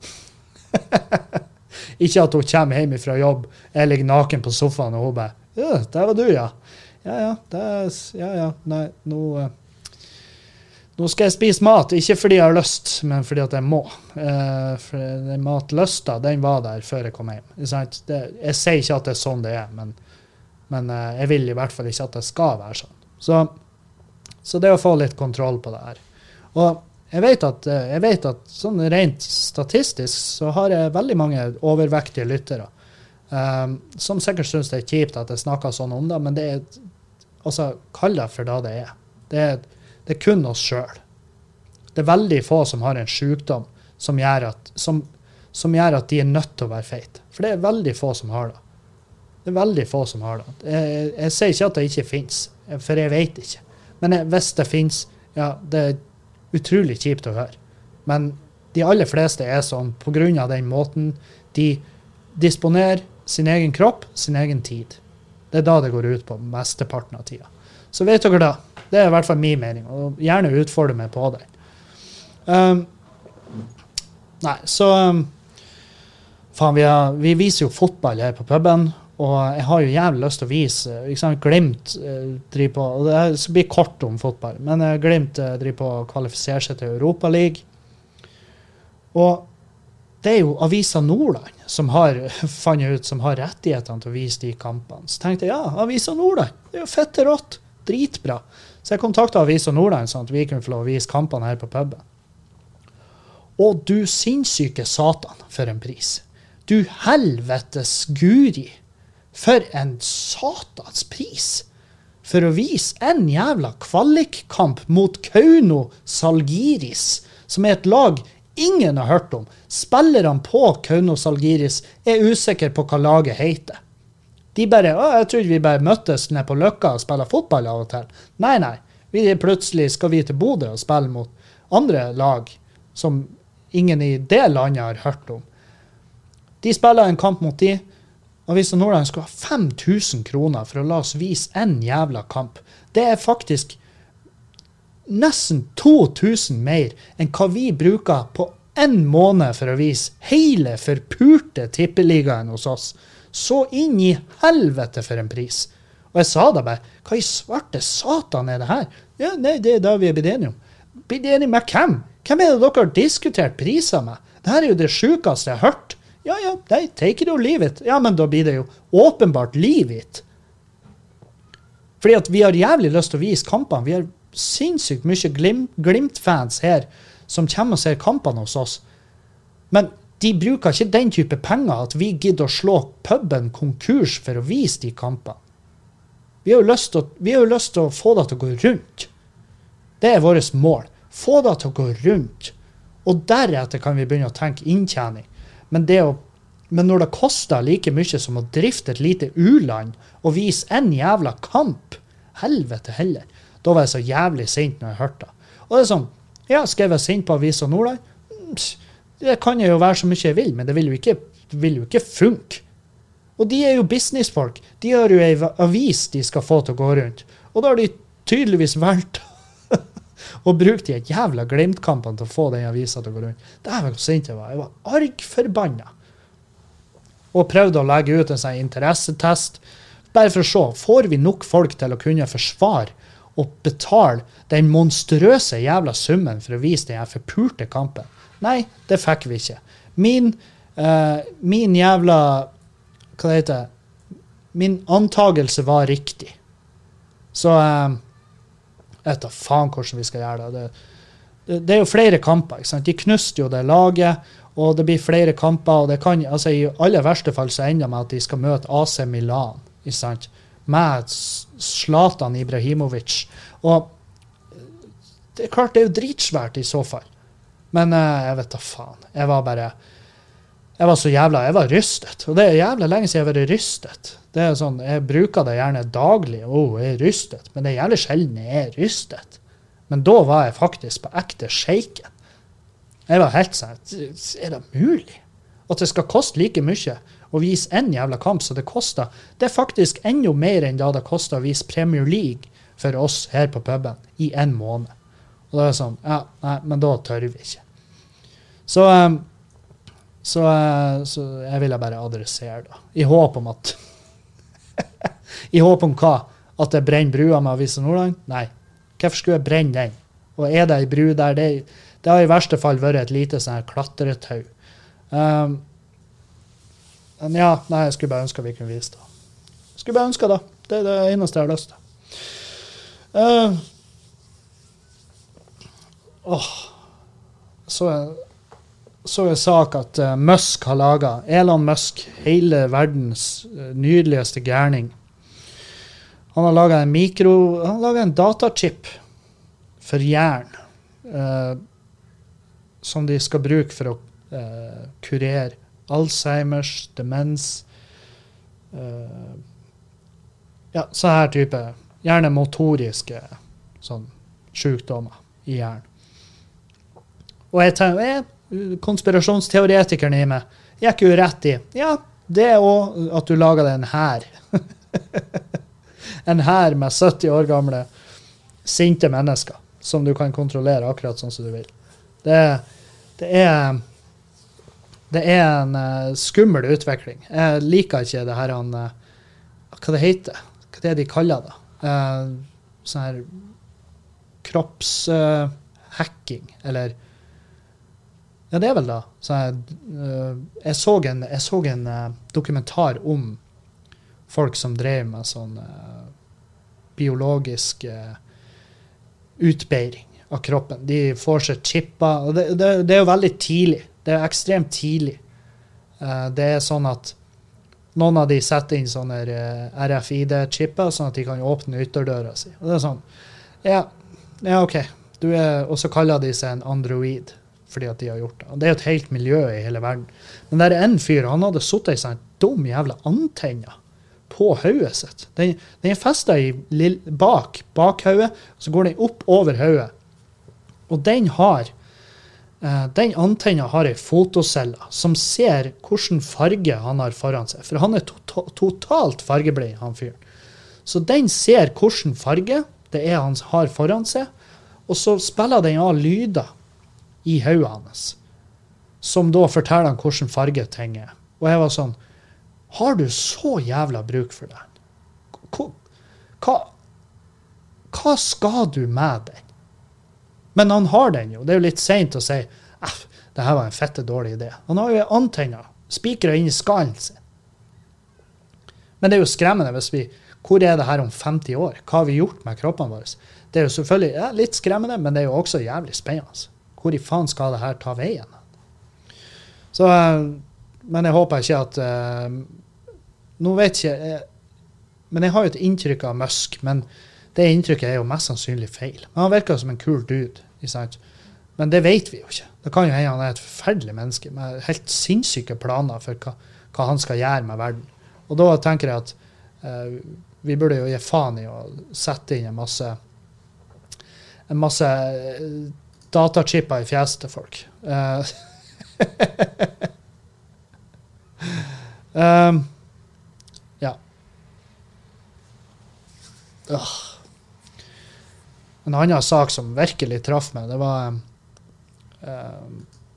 Ikke at hun kommer hjem fra jobb, jeg ligger naken på sofaen, og hun bare, ja, der var du, ja. Ja, ja, det er, ja, ja, nei, nå, uh, nå skal jeg spise mat, ikke fordi jeg har lyst, men fordi at jeg må. Uh, for den matlysta, den var der før jeg kom hjem. Det, jeg sier ikke at det er sånn det er, men Men uh, jeg vil i hvert fall ikke at det skal være sånn. Så, så det å få litt kontroll på det her. Og jeg vet at, uh, jeg vet at sånn rent statistisk så har jeg veldig mange overvektige lyttere. Um, som sikkert synes det er kjipt at jeg snakker sånn om det, men det er, altså, kall det for det det er. Det er, det er kun oss selv. Det er veldig få som har en sykdom som gjør at, som, som gjør at de er nødt til å være feit. For det er veldig få som har det. Det er veldig få som har det. Jeg, jeg sier ikke at det ikke finnes, for jeg vet ikke. Men jeg, hvis det finnes, ja, det er utrolig kjipt å høre. Men de aller fleste er sånn på grunn av den måten de disponerer sin egen kropp, sin egen tid. Det er da det går ut på mesteparten av tida. Så vet dere da, det er i hvert fall min mening, og gjerne utfordre meg på det. Um, nei, så um, faen, vi, har, vi viser jo fotball her på puben, og jeg har jo jævlig lyst til å vise, ikke sant, Glimt uh, driver på, og det blir kort om fotball, men uh, Glimt uh, driver på å kvalifisere seg til Europa League. Og det er jo Avisa Nordland som har funnet ut, som har rettighetene til å vise de kampene. Så tenkte jeg, ja, Avisa Nordland, det er jo fette rått, dritbra. Så jeg kontaktet Avisa Nordland sånn at vi kunne få lov å vise kampene her på puben. Og du sinnssyke satan for en pris. Du helvetes guri. For en satans pris. For å vise en jævla kvalikkamp mot Kauno Salgiris, som er et lag ingen har hørt om. Spillerne på Kauno Salgiris er usikre på hva laget heter. De bare, å, jeg trodde vi bare møttes ned på Løkka og spiller fotball av og til. Nei, nei. Vi plutselig skal vi til Bodø og spille mot andre lag som ingen i det landet har hørt om. De spiller en kamp mot de. Avisa Nordland skal ha fem tusen kroner for å la oss vise en jævla kamp. Det er faktisk nesten to tusen mer enn hva vi bruker på en måned for å vise hele forpurte tippeligaen hos oss. Så inn i helvete for en pris. Og jeg sa da bare, hva i svarte satan er det her? Ja, nei, det er da vi er blitt enige om. Blitt enige med hvem? Hvem er det dere har diskutert priser med? Dette er jo det sjukeste jeg har hørt. Ja, ja, nei, take it or leave it. Ja, men da blir det jo åpenbart leave it. Fordi at vi har jævlig lyst til å vise kampene. Vi har sinnssykt mye glim, Glimt-fans her som kommer og ser kampene hos oss. Men de bruker ikke den type penger at vi gidder å slå puben konkurs for å vise de kampene. Vi har jo lyst til å, vi har jo lyst til å få det til å gå rundt. Det er vårt mål. Få det til å gå rundt. Og deretter kan vi begynne å tenke inntjening. Men, det å, men når det koster like mye som å drifte et lite u-land og vise en jævla kamp, helvete heller, da var jeg så jævlig sint når jeg hørte det. Og det er sånn, ja, skal jeg være sint på Avisa Nordland? Det kan jeg jo være så mye jeg vil, men det vil jo ikke, det vil jo ikke funke. Og de er jo businessfolk. De har jo en avis de skal få til å gå rundt. Og da har de tydeligvis valgt og bruke de jævla Glimt-kampene til å få den avisa til å gå rundt. Det var hvor sint jeg var. Jeg var argforbannet. Og prøvde å legge ut en sånn interessetest. Bare for å se, får vi nok folk til å kunne forsvare og betale den monstrøse jævla summen for å vise den forpurte kampen? Nei, det fikk vi ikke. Min, uh, min jævla, hva det heter, min antagelse var riktig. Så... Uh, Jeg vet da faen hvordan vi skal gjøre det. Det, det. det er jo flere kamper, ikke sant? De knuste jo det laget, og det blir flere kamper, og det kan, altså i aller verste fall så ender med at de skal møte A C Milan, ikke sant? Med Zlatan Ibrahimovic. Og det er klart, det er jo dritsvært i så fall. Men jeg vet da faen. Jeg var bare, jeg var så jævla, jeg var rystet. Og det er jævla lenge siden jeg har vært rystet. Det er sånn, jeg bruker det gjerne daglig. Å, oh, jeg er rystet. Men det er jævlig sjelden jeg er rystet. Men da var jeg faktisk på ekte shaken. Jeg var helt sånn, er det mulig? At det skal koste like mye å vise en jævla kamp, så det koster. Det er faktisk enda mer enn da det koster å vise Premier League for oss her på puben i en måned. Og da er det sånn, ja, nei, men da tør vi ikke. Så, um, så, uh, så jeg ville bare adressere da. I håp om at I håp om hva? At jeg brenner brua med Avisa Nordland? Nei. Hvorfor skulle jeg brenne den? Og er det en bru der? Det, det har i verste fall vært et lite sånn her klatretau. Um, men ja, nei, jeg skulle bare ønske at vi kunne vise det. Jeg skulle bare ønske det. Det er det eneste jeg har lyst til. Uh, åh. Så jeg, så jeg sak at uh, Musk har laget, Elon Musk, hele verdens uh, nydeligste gærning. Han har laget en mikro, han har laget en datachip for jern, uh, som de skal bruke for å uh, kurere Alzheimers, demens, uh, ja, så her type, gjerne motoriske sånn, sykdommer i hjernen. Og jeg, tenker, jeg, konspirasjonsteoretikeren i meg gikk jo rett i, ja, det er også at du lager det en her. En her med sytti år gamle sinte mennesker, som du kan kontrollere akkurat sånn som du vil. Det, det er det er en uh, skummel utvikling. Jeg liker ikke det her han, uh, hva det heter, hva det er de kaller det. Uh, sånn her kroppshacking, uh, eller ja, det er vel da. Sånn her, uh, jeg så en, jeg så en uh, dokumentar om folk som drev med sånn uh, biologisk uh, utbeiring av kroppen. De får seg chipper, og det, det, det er jo veldig tidlig. Det er ekstremt tidlig. Uh, det er sånn at noen av de setter inn sånne uh, R F I D-chipper, sånn at de kan åpne ytterdøra si. Og det er sånn, ja, ja ok. Du er, og så kaller de seg en android, fordi at de har gjort det. Og det er jo et helt miljø i hele verden. Men der er en fyr, han hadde suttet i sånn dum jævla antenner på hodet sitt. Den, den er festet i lill, bak, bak hodet, så går den opp over hodet. Og den har Uh, den antenna har en fotocelle som ser hvilken farge han har foran seg. For han er to to totalt fargeblind, han fyren. Så den ser hvilken farge det er han har foran seg, og så spiller den av lyder i hodet hans, som da forteller han hvilken farge ting er. Og jeg var sånn, har du så jævla bruk for det? Hva, hva, hva skal du med den? Men han har den jo. Det er jo litt sent å si, det her var en fette dårlig idé. Han har jo antenner, spikere inn i skallen sin. Men det er jo skremmende hvis vi, hvor er det her om femti år? Hva har vi gjort med kroppene våre? Det er jo selvfølgelig ja, litt skremmende, men det er jo også jævlig spennende. Hvor i faen skal det her ta veien? Så, men jeg håper ikke at, uh, nå vet jeg ikke, men jeg har jo et inntrykk av Musk, men det inntrykket er jo mest sannsynlig feil. Men han virker som en kul dude. Men det vet vi jo ikke. Det kan jo hende han er et forferdelig menneske med helt sinnssyke planer for hva, hva han skal gjøre med verden. Og da tenker jeg at uh, vi burde jo gi faen i å sette inn en masse en masse datachipper i fjeset til folk. Uh, um, ja. Åh. En annen sak som virkelig traff meg, det var uh,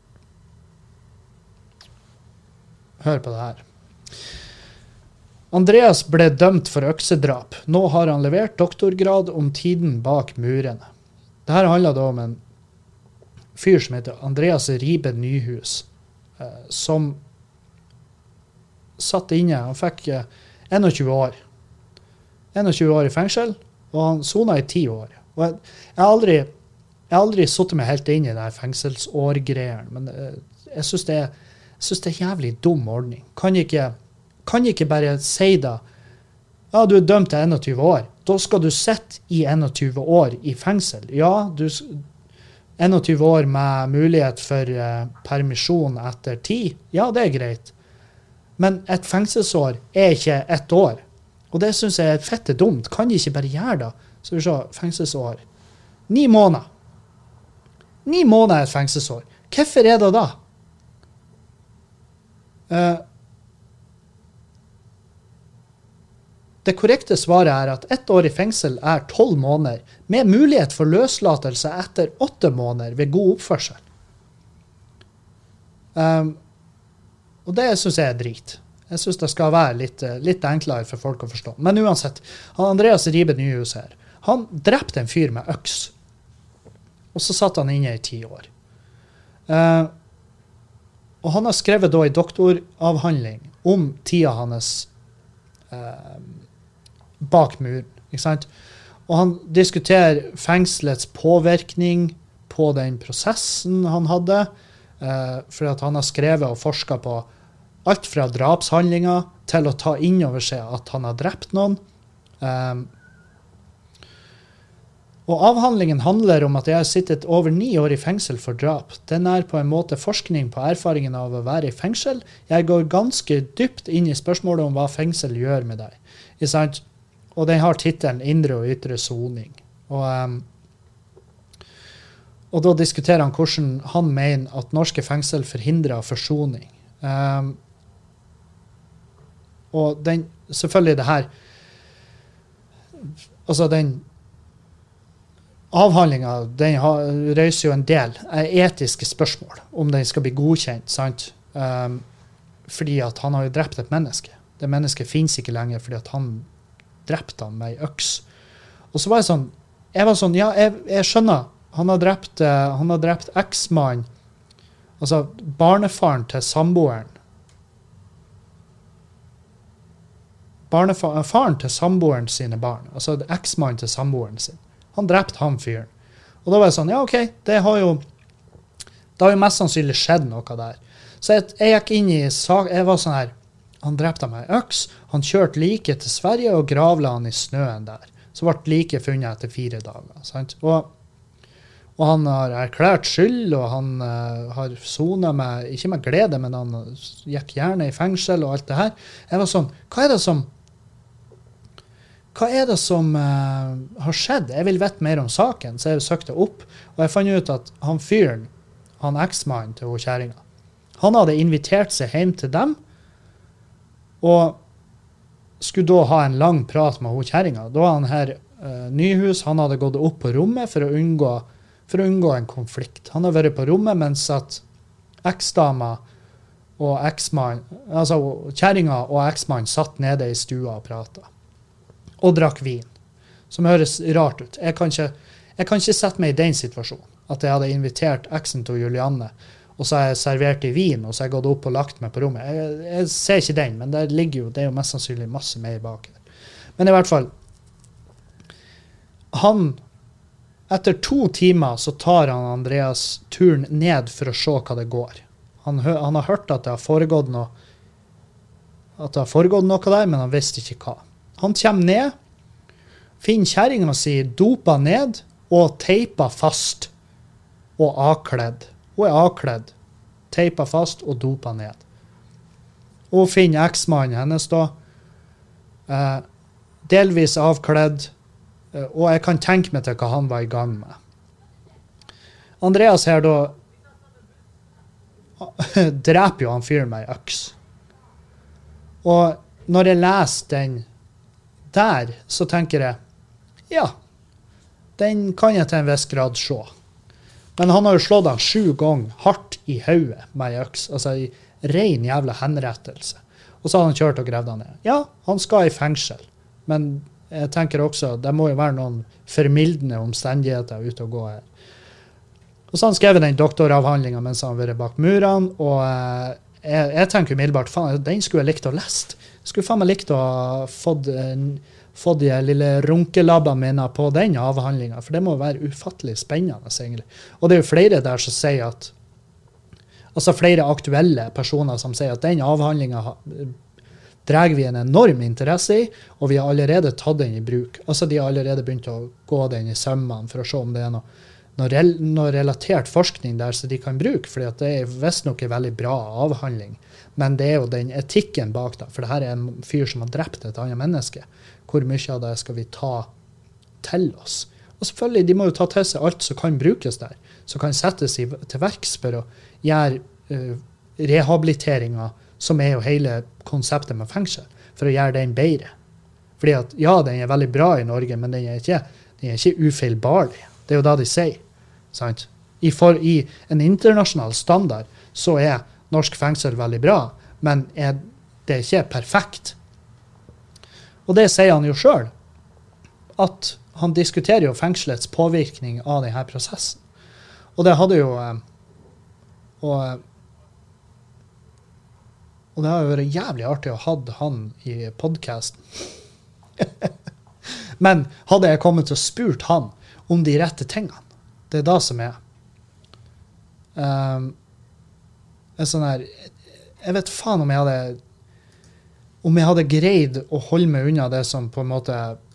hør på det her. Andreas ble dømt for øksedrap. Nå har han levert doktorgrad om tiden bak murene. Dette handler da om en fyr som heter Andreas Ribe Nyhus, uh, som satt inne. Han fikk uh, tjueen år. tjueen år i fengsel, og han sonet i ti år. Og jeg, jeg har aldri, jeg har aldri suttet meg helt inn i det her fengselsårgreiene, men uh, jeg synes det, er, jeg synes det er jævlig dum ordning. Kan ikke, kan ikke bare si da, ja, du er dømt til tjueen år, da skal du sitte i tjueen år i fengsel. Ja, du, tjueen år med mulighet for uh, permisjon etter ti, ja, det er greit. Men et fengselsår er ikke ett år, og det synes jeg er fette dumt. Kan de ikke bare gjøre det? Så vi ser, fengselsår. Ni måneder. Ni måneder er et fengselsår. Hvorfor er det da? Uh, det korrekte svaret er at ett år i fengsel er tolv måneder, med mulighet for løslatelse etter åtte måneder ved god oppførsel. Um, og det synes jeg er drit. Jeg synes det skal være litt, litt enklere for folk å forstå. Men uansett, han Andreas Ribe Nyhus her, han drepte en fyr med øks. Og så satt han inne i ti år. Uh, og han har skrevet da i doktoravhandling om tida hans uh, bak muren. Ikke sant? Og han diskuterer fengselets påvirkning på den prosessen han hadde, uh, for at han har skrevet og forsket på alt fra drapshandlinger til å ta inn over seg at han har drept noen. Um, Og avhandlingen handler om at jeg har sittet over ni år i fengsel for drap. Den er på en måte forskning på erfaringen av å være i fengsel. Jeg går ganske dypt inn i spørsmålet om hva fengsel gjør med deg. Og den har titelen Indre og ytre soning. Og, um, og da diskuterer han hvordan han mener at norske fengsel forhindrer forsoning. Um, og den, selvfølgelig det her, altså den avhandlingen, den har, røyser jo en del etiske spørsmål, om den skal bli godkjent, sant? Um, fordi at han har jo drept et menneske. Det mennesket finnes ikke lenger, fordi at han drepte han med en øks. Og så var jeg sånn, jeg var sånn, ja, jeg, jeg skjønner, han har drept, uh, han har drept eksmann, altså barnefaren til samboeren. Barnefaren til samboeren sine barn, altså eksmann til samboeren sin. Han drepte han fyren. Og da var jeg sånn, ja, ok, det har jo, det har jo mest sannsynlig skjedd noe der. Så jeg, jeg gikk inn i sak, jeg var sånn her, han drepte meg med øks, han kjørte like til Sverige og gravla han i snøen der. Så ble like funnet etter fire dager, sant? Og, og han har erklært skyld, og han uh, har sonet med, ikke med glede, men han gikk gjerne i fengsel og alt det her. Jeg var sånn, hva er det som, hva er det som uh, har skjedd? Jeg vil vite mer om saken, så jeg søkte opp, og jeg fant ut at han fyren, han eksmannen til hun kjæringa, han hadde invitert seg hjem til dem, og skulle da ha en lang prat med hun kjæringa. Da var han her uh, Nyhus, han hadde gått opp på rommet for å unngå, for å unngå en konflikt. Han hadde vært på rommet mens at eksdama og eksmann, altså kjæringa og eksmann satt nede i stua og pratet. Og drakk vin. Som høres rart ut. Jeg kan ikke, jeg kan ikke sette meg i den situasjonen. At jeg hadde invitert eksen til Julianne, og så har jeg servert i vin, og så har jeg gått opp og lagt meg på rommet. Jeg, jeg ser ikke den, men det ligger jo, det er jo mest sannsynlig masse mer bak her. Men i hvert fall, han, etter to timer så tar han Andreas turen ned for å se hva det går. Han, han har hørt at det har foregått noe, at det har foregått noe der, men han visste ikke hva. Han kommer ned, finner kjæringen og sier, dopa ned, og teipa fast, og avkledd. Hun er avkledd, teipa fast og dopa ned. Hun finner eksmannen hennes da, eh, delvis avkledd, eh, og jeg kan tenke meg til hva han var i gang med. Andreas her da dreper jo han fyren med en øks. Og når jeg leser den der, så tenker jeg, ja, den kan jeg til en viss grad se. Men han har jo slått han sju ganger hardt i hodet med en øks, altså i ren jævla henrettelse. Og så har han kjørt og gravd han ned. Ja, han skal i fengsel, men jeg tenker også, det må jo være noen formildende omstendigheter ute og gå her. Og så har han skrevet den doktoravhandlingen mens han har vært bak murene, og eh, jeg, jeg tenker umiddelbart, faen, den skulle jeg likt å lest. Jeg skulle faen meg likt å ha fått, eh, fått de lille runkelabbene mine på den avhandlingen, for det må være ufattelig spennende, egentlig. Og det er jo flere der som sier at, altså flere aktuelle personer som sier at den avhandlingen drar vi en enorm interesse i, og vi har allerede tatt den i bruk. Altså de har allerede begynt å gå den i sømmene for å se om det er noe, noe, rel, noe relatert forskning der så de kan bruke, fordi at det er visst nok en veldig bra avhandling. Men det er jo den etikken bak da, for det her er en fyr som har drept et annet menneske. Hvor mye av det skal vi ta til oss? Og selvfølgelig, de må jo ta til seg alt som kan brukes der, som kan settes i, til verks for å gjøre uh, rehabiliteringer, som er jo hele konseptet med fengsel, for å gjøre den bedre. Fordi at, ja, den er veldig bra i Norge, men den er ikke, den er ikke ufeilbarlig. Det er jo da de sier, sant? I, for, I en internasjonal standard så er norsk fengsel veldig bra, men er, det er ikke perfekt. Og det sier han jo selv, at han diskuterer jo fengselets påvirkning av denne prosessen. Og det hadde jo, og, og det har jo vært jævlig artig å ha han i podcasten. Men hadde jeg kommet til å spurt han om de rette tingene, det er da som er. Um, en sånn her, jeg vet faen om jeg hadde om jeg hadde greid å holde meg unna det som på en måte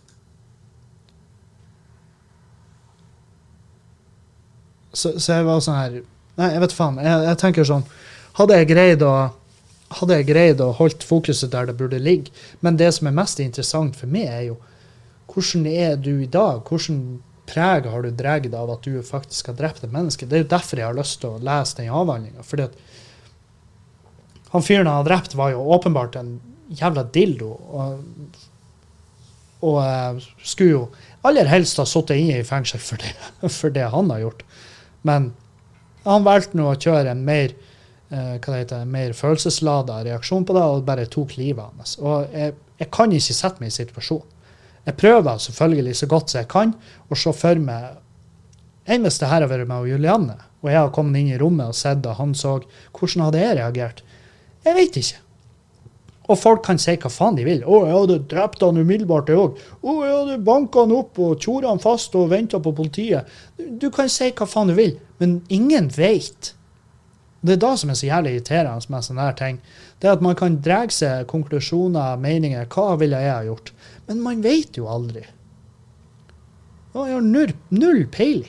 så, så jeg var sånn her nei, jeg vet faen, jeg, jeg tenker sånn hadde jeg greid å hadde jeg greid å holdt fokuset der det burde ligge, men det som er mest interessant for meg er jo hvordan er du i dag, hvordan preg har du dreget av at du faktisk har drept et menneske? Det er jo derfor jeg har lyst til å lese den avhandlingen. Fordi at han fyren han har drept var jo åpenbart en jævla dildo. Og, og uh, skulle jo aller helst ha suttet inne i fengsel for det, for det han har gjort. Men han valgte nå å kjøre en mer, uh, hva det heter, en mer følelsesladet reaksjon på det, og bare tok livet hans. Og jeg, jeg kan ikke sette meg i situasjonen. Jeg prøver selvfølgelig så godt som jeg kan å se for meg en hvis det her har vært med og Julianne, og jeg har kommet inn i rommet og sett og han så hvordan hadde jeg reagert. Jeg vet ikke. Og folk kan si hva faen de vil. Å, jeg hadde drept han umiddelbart det også. Å, jeg hadde banket han opp og tjoret han fast og ventet på politiet. Du kan si hva faen du vil, men ingen vet. Det er da som er så jævlig irriterende med sånne her ting. Det er at man kan drege seg konklusjoner, meninger, hva ville jeg ha gjort? Men man vet jo aldri. Og jeg har null, null peiling.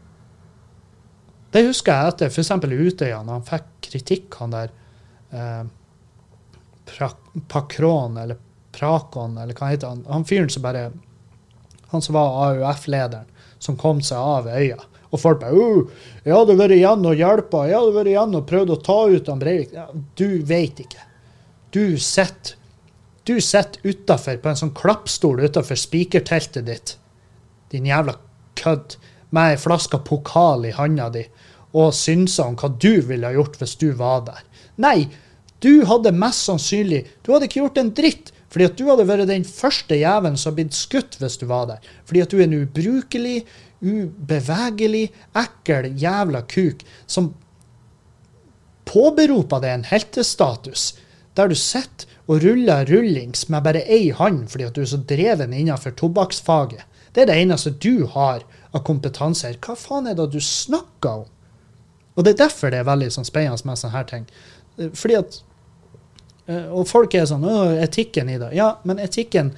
Det husker jeg etter, for eksempel i Utøya, når han fikk kritikk, han der eh, pra, Pakron, eller Prakon, eller hva heter han? Han fyren som bare, han som var A U F-lederen, som kom seg av øya. Og folk bare, uh, jeg hadde vært igjen og hjelpet, jeg hadde vært igjen og prøvd å ta ut han Breivik. Ja, du vet ikke. Du sitter Du sitter utenfor på en sånn klappstol utenfor spikerteltet ditt, din jævla kødd, med en flaske pokal i handa di, og synser om hva du ville ha gjort hvis du var der. Nei, du hadde mest sannsynlig, du hadde ikke gjort en dritt, fordi at du hadde vært den første jævelen som hadde blitt skutt hvis du var der. Fordi at du er en ubrukelig, ubevegelig, ekkel jævla kuk, som påberoper deg en heltestatus, der du sitter og ruller rullings med bare ei hand fordi at du er så dreven innenfor tobakksfaget. Det er det eneste du har av kompetanse her. Hva faen er det du snakker om? Og det er derfor det er veldig sånn spennende med sånne her ting. Fordi at, og folk er sånn, å, etikken i det. Ja, men etikken,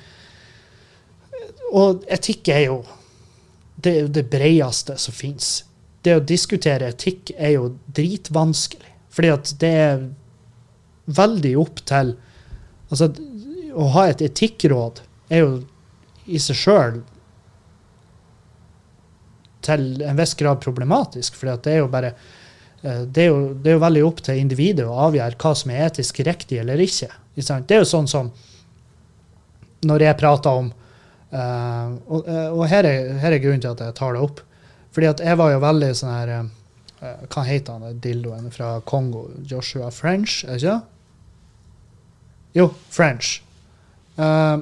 og etikk er jo det, er jo det bredeste som finnes. Det å diskutere etikk er jo dritvanskelig. Fordi at det er veldig opp til altså, å ha et etikkråd er jo i seg selv til en viss grad problematisk, for det er jo bare det er jo, det er jo veldig opp til individet å avgjøre hva som er etisk riktig eller ikke. Det er jo sånn som når jeg prater om uh, og, og her, er, her er grunnen til at jeg tar det opp, fordi at jeg var jo veldig sånn her uh, hva heter han, dildoen fra Kongo, Joshua French, er det ikke? Jo, French. Uh,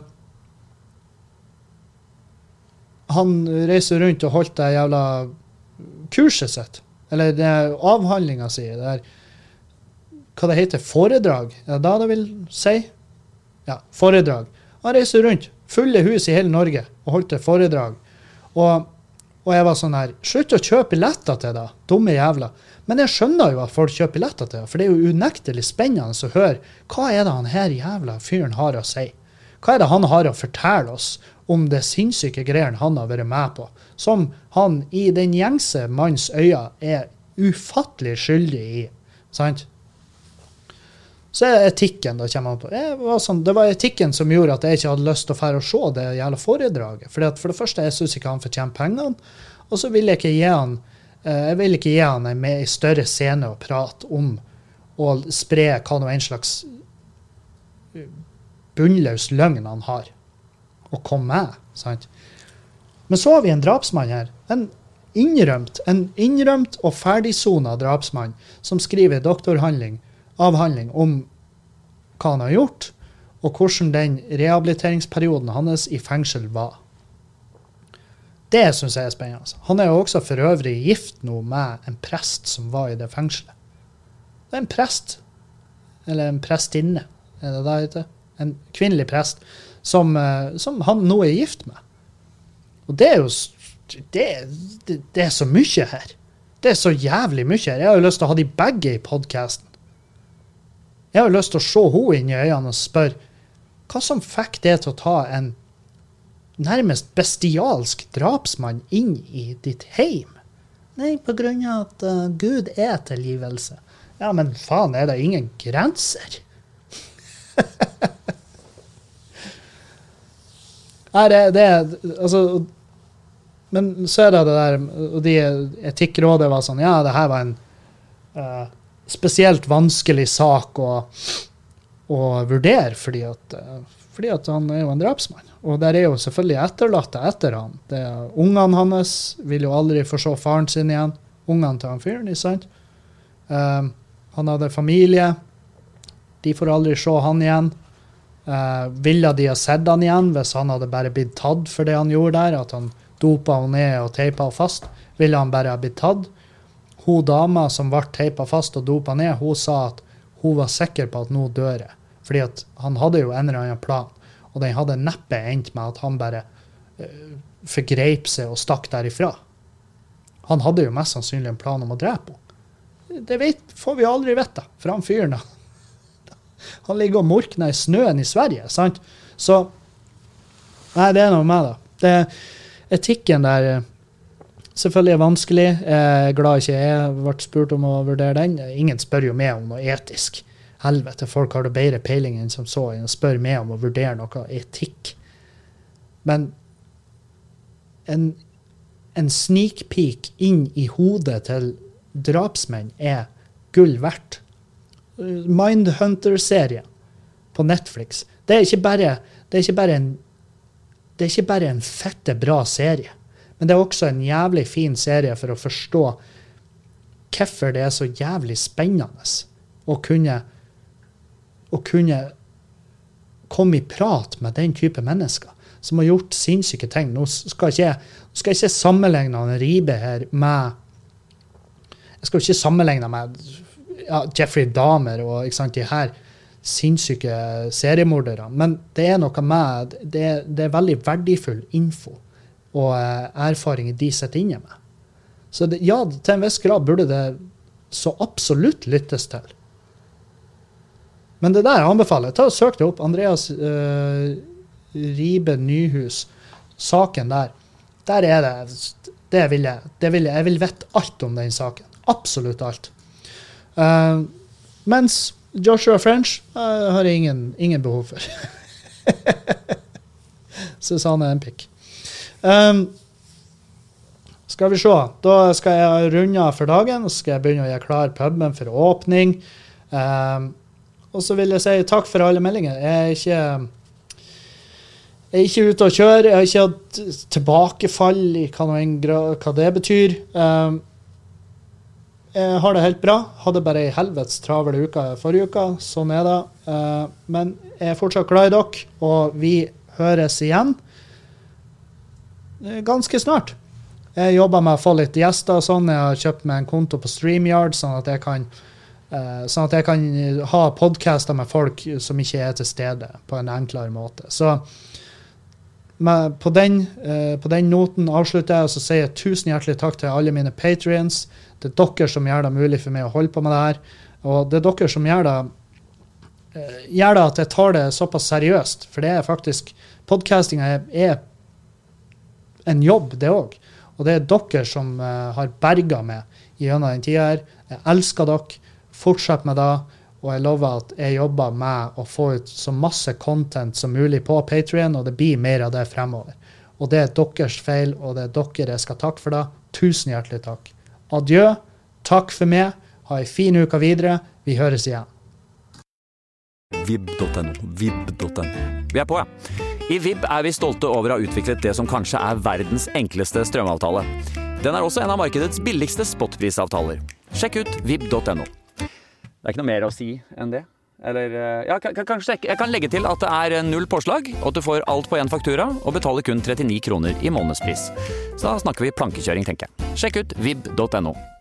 han reiser rundt og holdt det jævla kurset sitt, eller det avhandlinga si, det er, hva det heter, foredrag, er det da det vil si? Ja, foredrag. Han reiser rundt, fulle hus i hele Norge, og holdt det foredrag. Og, og jeg var sånn her, slutt å kjøpe billetter til det, dumme jævla. Men jeg skjønner jo at folk kjøper billetter til det, for det er jo unektelig spennende å høre hva er det han her jævla fyren har å si. Hva er det han har å fortelle oss om det sinnssyke greiene han har vært med på, som han i den gjengse manns øya er ufattelig skyldig i, sant? Så er etikken, da kommer han på. Det var, sånn, det var etikken som gjorde at jeg ikke hadde lyst til å fære og se det jævla foredraget. For, for det første, jeg synes ikke han fortjener pengene, og så vil jeg ikke gi han Jeg vil ikke gi han en mer større scene å prate om og spre hva noe en slags bunnløs løgn han har å komme med, sant? Men så har vi en drapsmann her, en innrømt, en innrømt og ferdigsonet drapsmann som skriver doktorhandling, avhandling om hva han har gjort og hvordan den rehabiliteringsperioden hans i fengsel var. Det synes jeg er spennende. Han er jo også for øvrig gift nå med en prest som var i det fengselet. Det er en prest, eller en prestinne, er det det heter? En kvinnelig prest, som, som han nå er gift med. Og det er jo, det, det, det er så mye her. Det er så jævlig mye her. Jeg har jo lyst til å ha de begge i podcasten. Jeg har jo lyst til å se henne inn i øynene og spørre, hva som fikk det til å ta en nærmest bestialsk drapsmann inn i ditt heim? Nei, på grunn av at uh, Gud er tilgivelse. Ja, men faen, er det ingen grenser? Nei, det, det er, altså, men så er det det der, og de etikkrådet var sånn, ja, det her var en uh, spesielt vanskelig sak å, å vurdere, fordi at, uh, fordi at han er jo en drapsmann. Og der er jo selvfølgelig etterlatte etter han. Det, ungene hans vil jo aldri få se faren sin igjen. Ungene til han fyren, ikke sant? Um, han hadde familie. De får aldri se han igjen. Uh, ville de ha sett han igjen hvis han hadde bare blitt tatt for det han gjorde der, at han dopa henne ned og teipa henne fast? Ville han bare ha blitt tatt? Hun dama som ble teipa fast og dopa ned, hun sa at hun var sikker på at nå dør jeg. Fordi at han hadde jo en eller annen plan. Og den hadde neppe endt med at han bare uh, forgrep seg og stakk derifra. Han hadde jo mest sannsynlig en plan om å drepe henne. Det vet, får vi aldri vite, for han fyren da. Han ligger og morkner i snøen i Sverige, sant? Så, nei, det er noe med det. det etikken der selvfølgelig er vanskelig. Jeg er glad ikke jeg ble spurt om å vurdere den. Ingen spør jo meg om noe etisk. Helvete, folk har det bedre peiling enn som så, og spør meg om å vurdere noe etikk. Men en, en sneak peek inn i hodet til drapsmenn er gull verdt. Mindhunter-serien på Netflix. Det er ikke bare, det er ikke bare en, det er ikke bare en fette bra serie, men det er også en jævlig fin serie for å forstå hvorfor det er så jævlig spennende å kunne å kunne komme i prat med den type mennesker som har gjort sinnssyke ting. Nå skal ikke jeg, skal ikke sammenligne en Ribe her med jeg skal ikke sammenligne med ja, Jeffrey Dahmer og ikke sant, de her sinnssyke seriemordere, men det er noe med det, det er veldig verdifull info og uh, erfaring de sitter inne med. Så det, ja, til en viss grad burde det så absolutt lyttes til. Men det der anbefaler jeg. Ta og søk det opp. Andreas uh, Ribe Nyhus. Saken der. Der er det. Det vil jeg. Det vil jeg. Jeg vil vite alt om den saken. Absolutt alt. Uh, mens Joshua French uh, har jeg ingen, ingen behov for. Susanne er en pikk. Um, skal vi se. Da skal jeg runde av for dagen, og så skal jeg begynne å gjøre klar puben for åpning. Um, Og så vil jeg si takk for alle meldinger. Jeg er ikke, jeg er ikke ute å kjøre. Jeg har ikke hatt tilbakefall i hva, hva det betyr. Um, jeg har det helt bra. Hadde bare en helvetes travel uka forrige uka. Sånn er det. Uh, men jeg er fortsatt glad i dere, og vi høres igjen ganske snart. Jeg jobber med å få litt gjester og sånn. Jeg har kjøpt meg en konto på StreamYard, sånn at jeg kan Uh, sånn at jeg kan ha podcaster med folk som ikke er til stede på en enklere måte. Så med, på, den, uh, på den noten avslutter jeg, og så sier jeg tusen hjertelig takk til alle mine Patreons. Det er dere som gjør det mulig for meg å holde på med det her. Og det er dere som gjør det, uh, gjør det at jeg tar det såpass seriøst. For det er faktisk, podcasting er, er en jobb, det også. Og det er dere som uh, har berget meg gjennom den tiden her. Jeg elsker dere. Fortsett med det, og jeg lover at jeg jobber med å få ut så masse content som mulig på Patreon, og det blir mer av det fremover. Og det er deres feil, og det er dere jeg skal takke for det. Tusen hjertelig takk. Adjø, takk for meg, ha en fin uke videre, vi høres igjen. vib punktum no, vib punktum no. Vi er på, ja. I Vib er vi stolte over å ha utviklet det som kanskje er verdens enkleste strømavtale. Den er også en av markedets billigste spotprisavtaler. Sjekk ut vib punktum no. Det er ikke noe mer å si enn det. Eller, ja, kanskje jeg kan legge til at det er null påslag, og at du får alt på en faktura, og betaler kun trettini kroner i månedspris. Så da snakker vi plankekjøring, tenker jeg. Sjekk ut vib punktum no.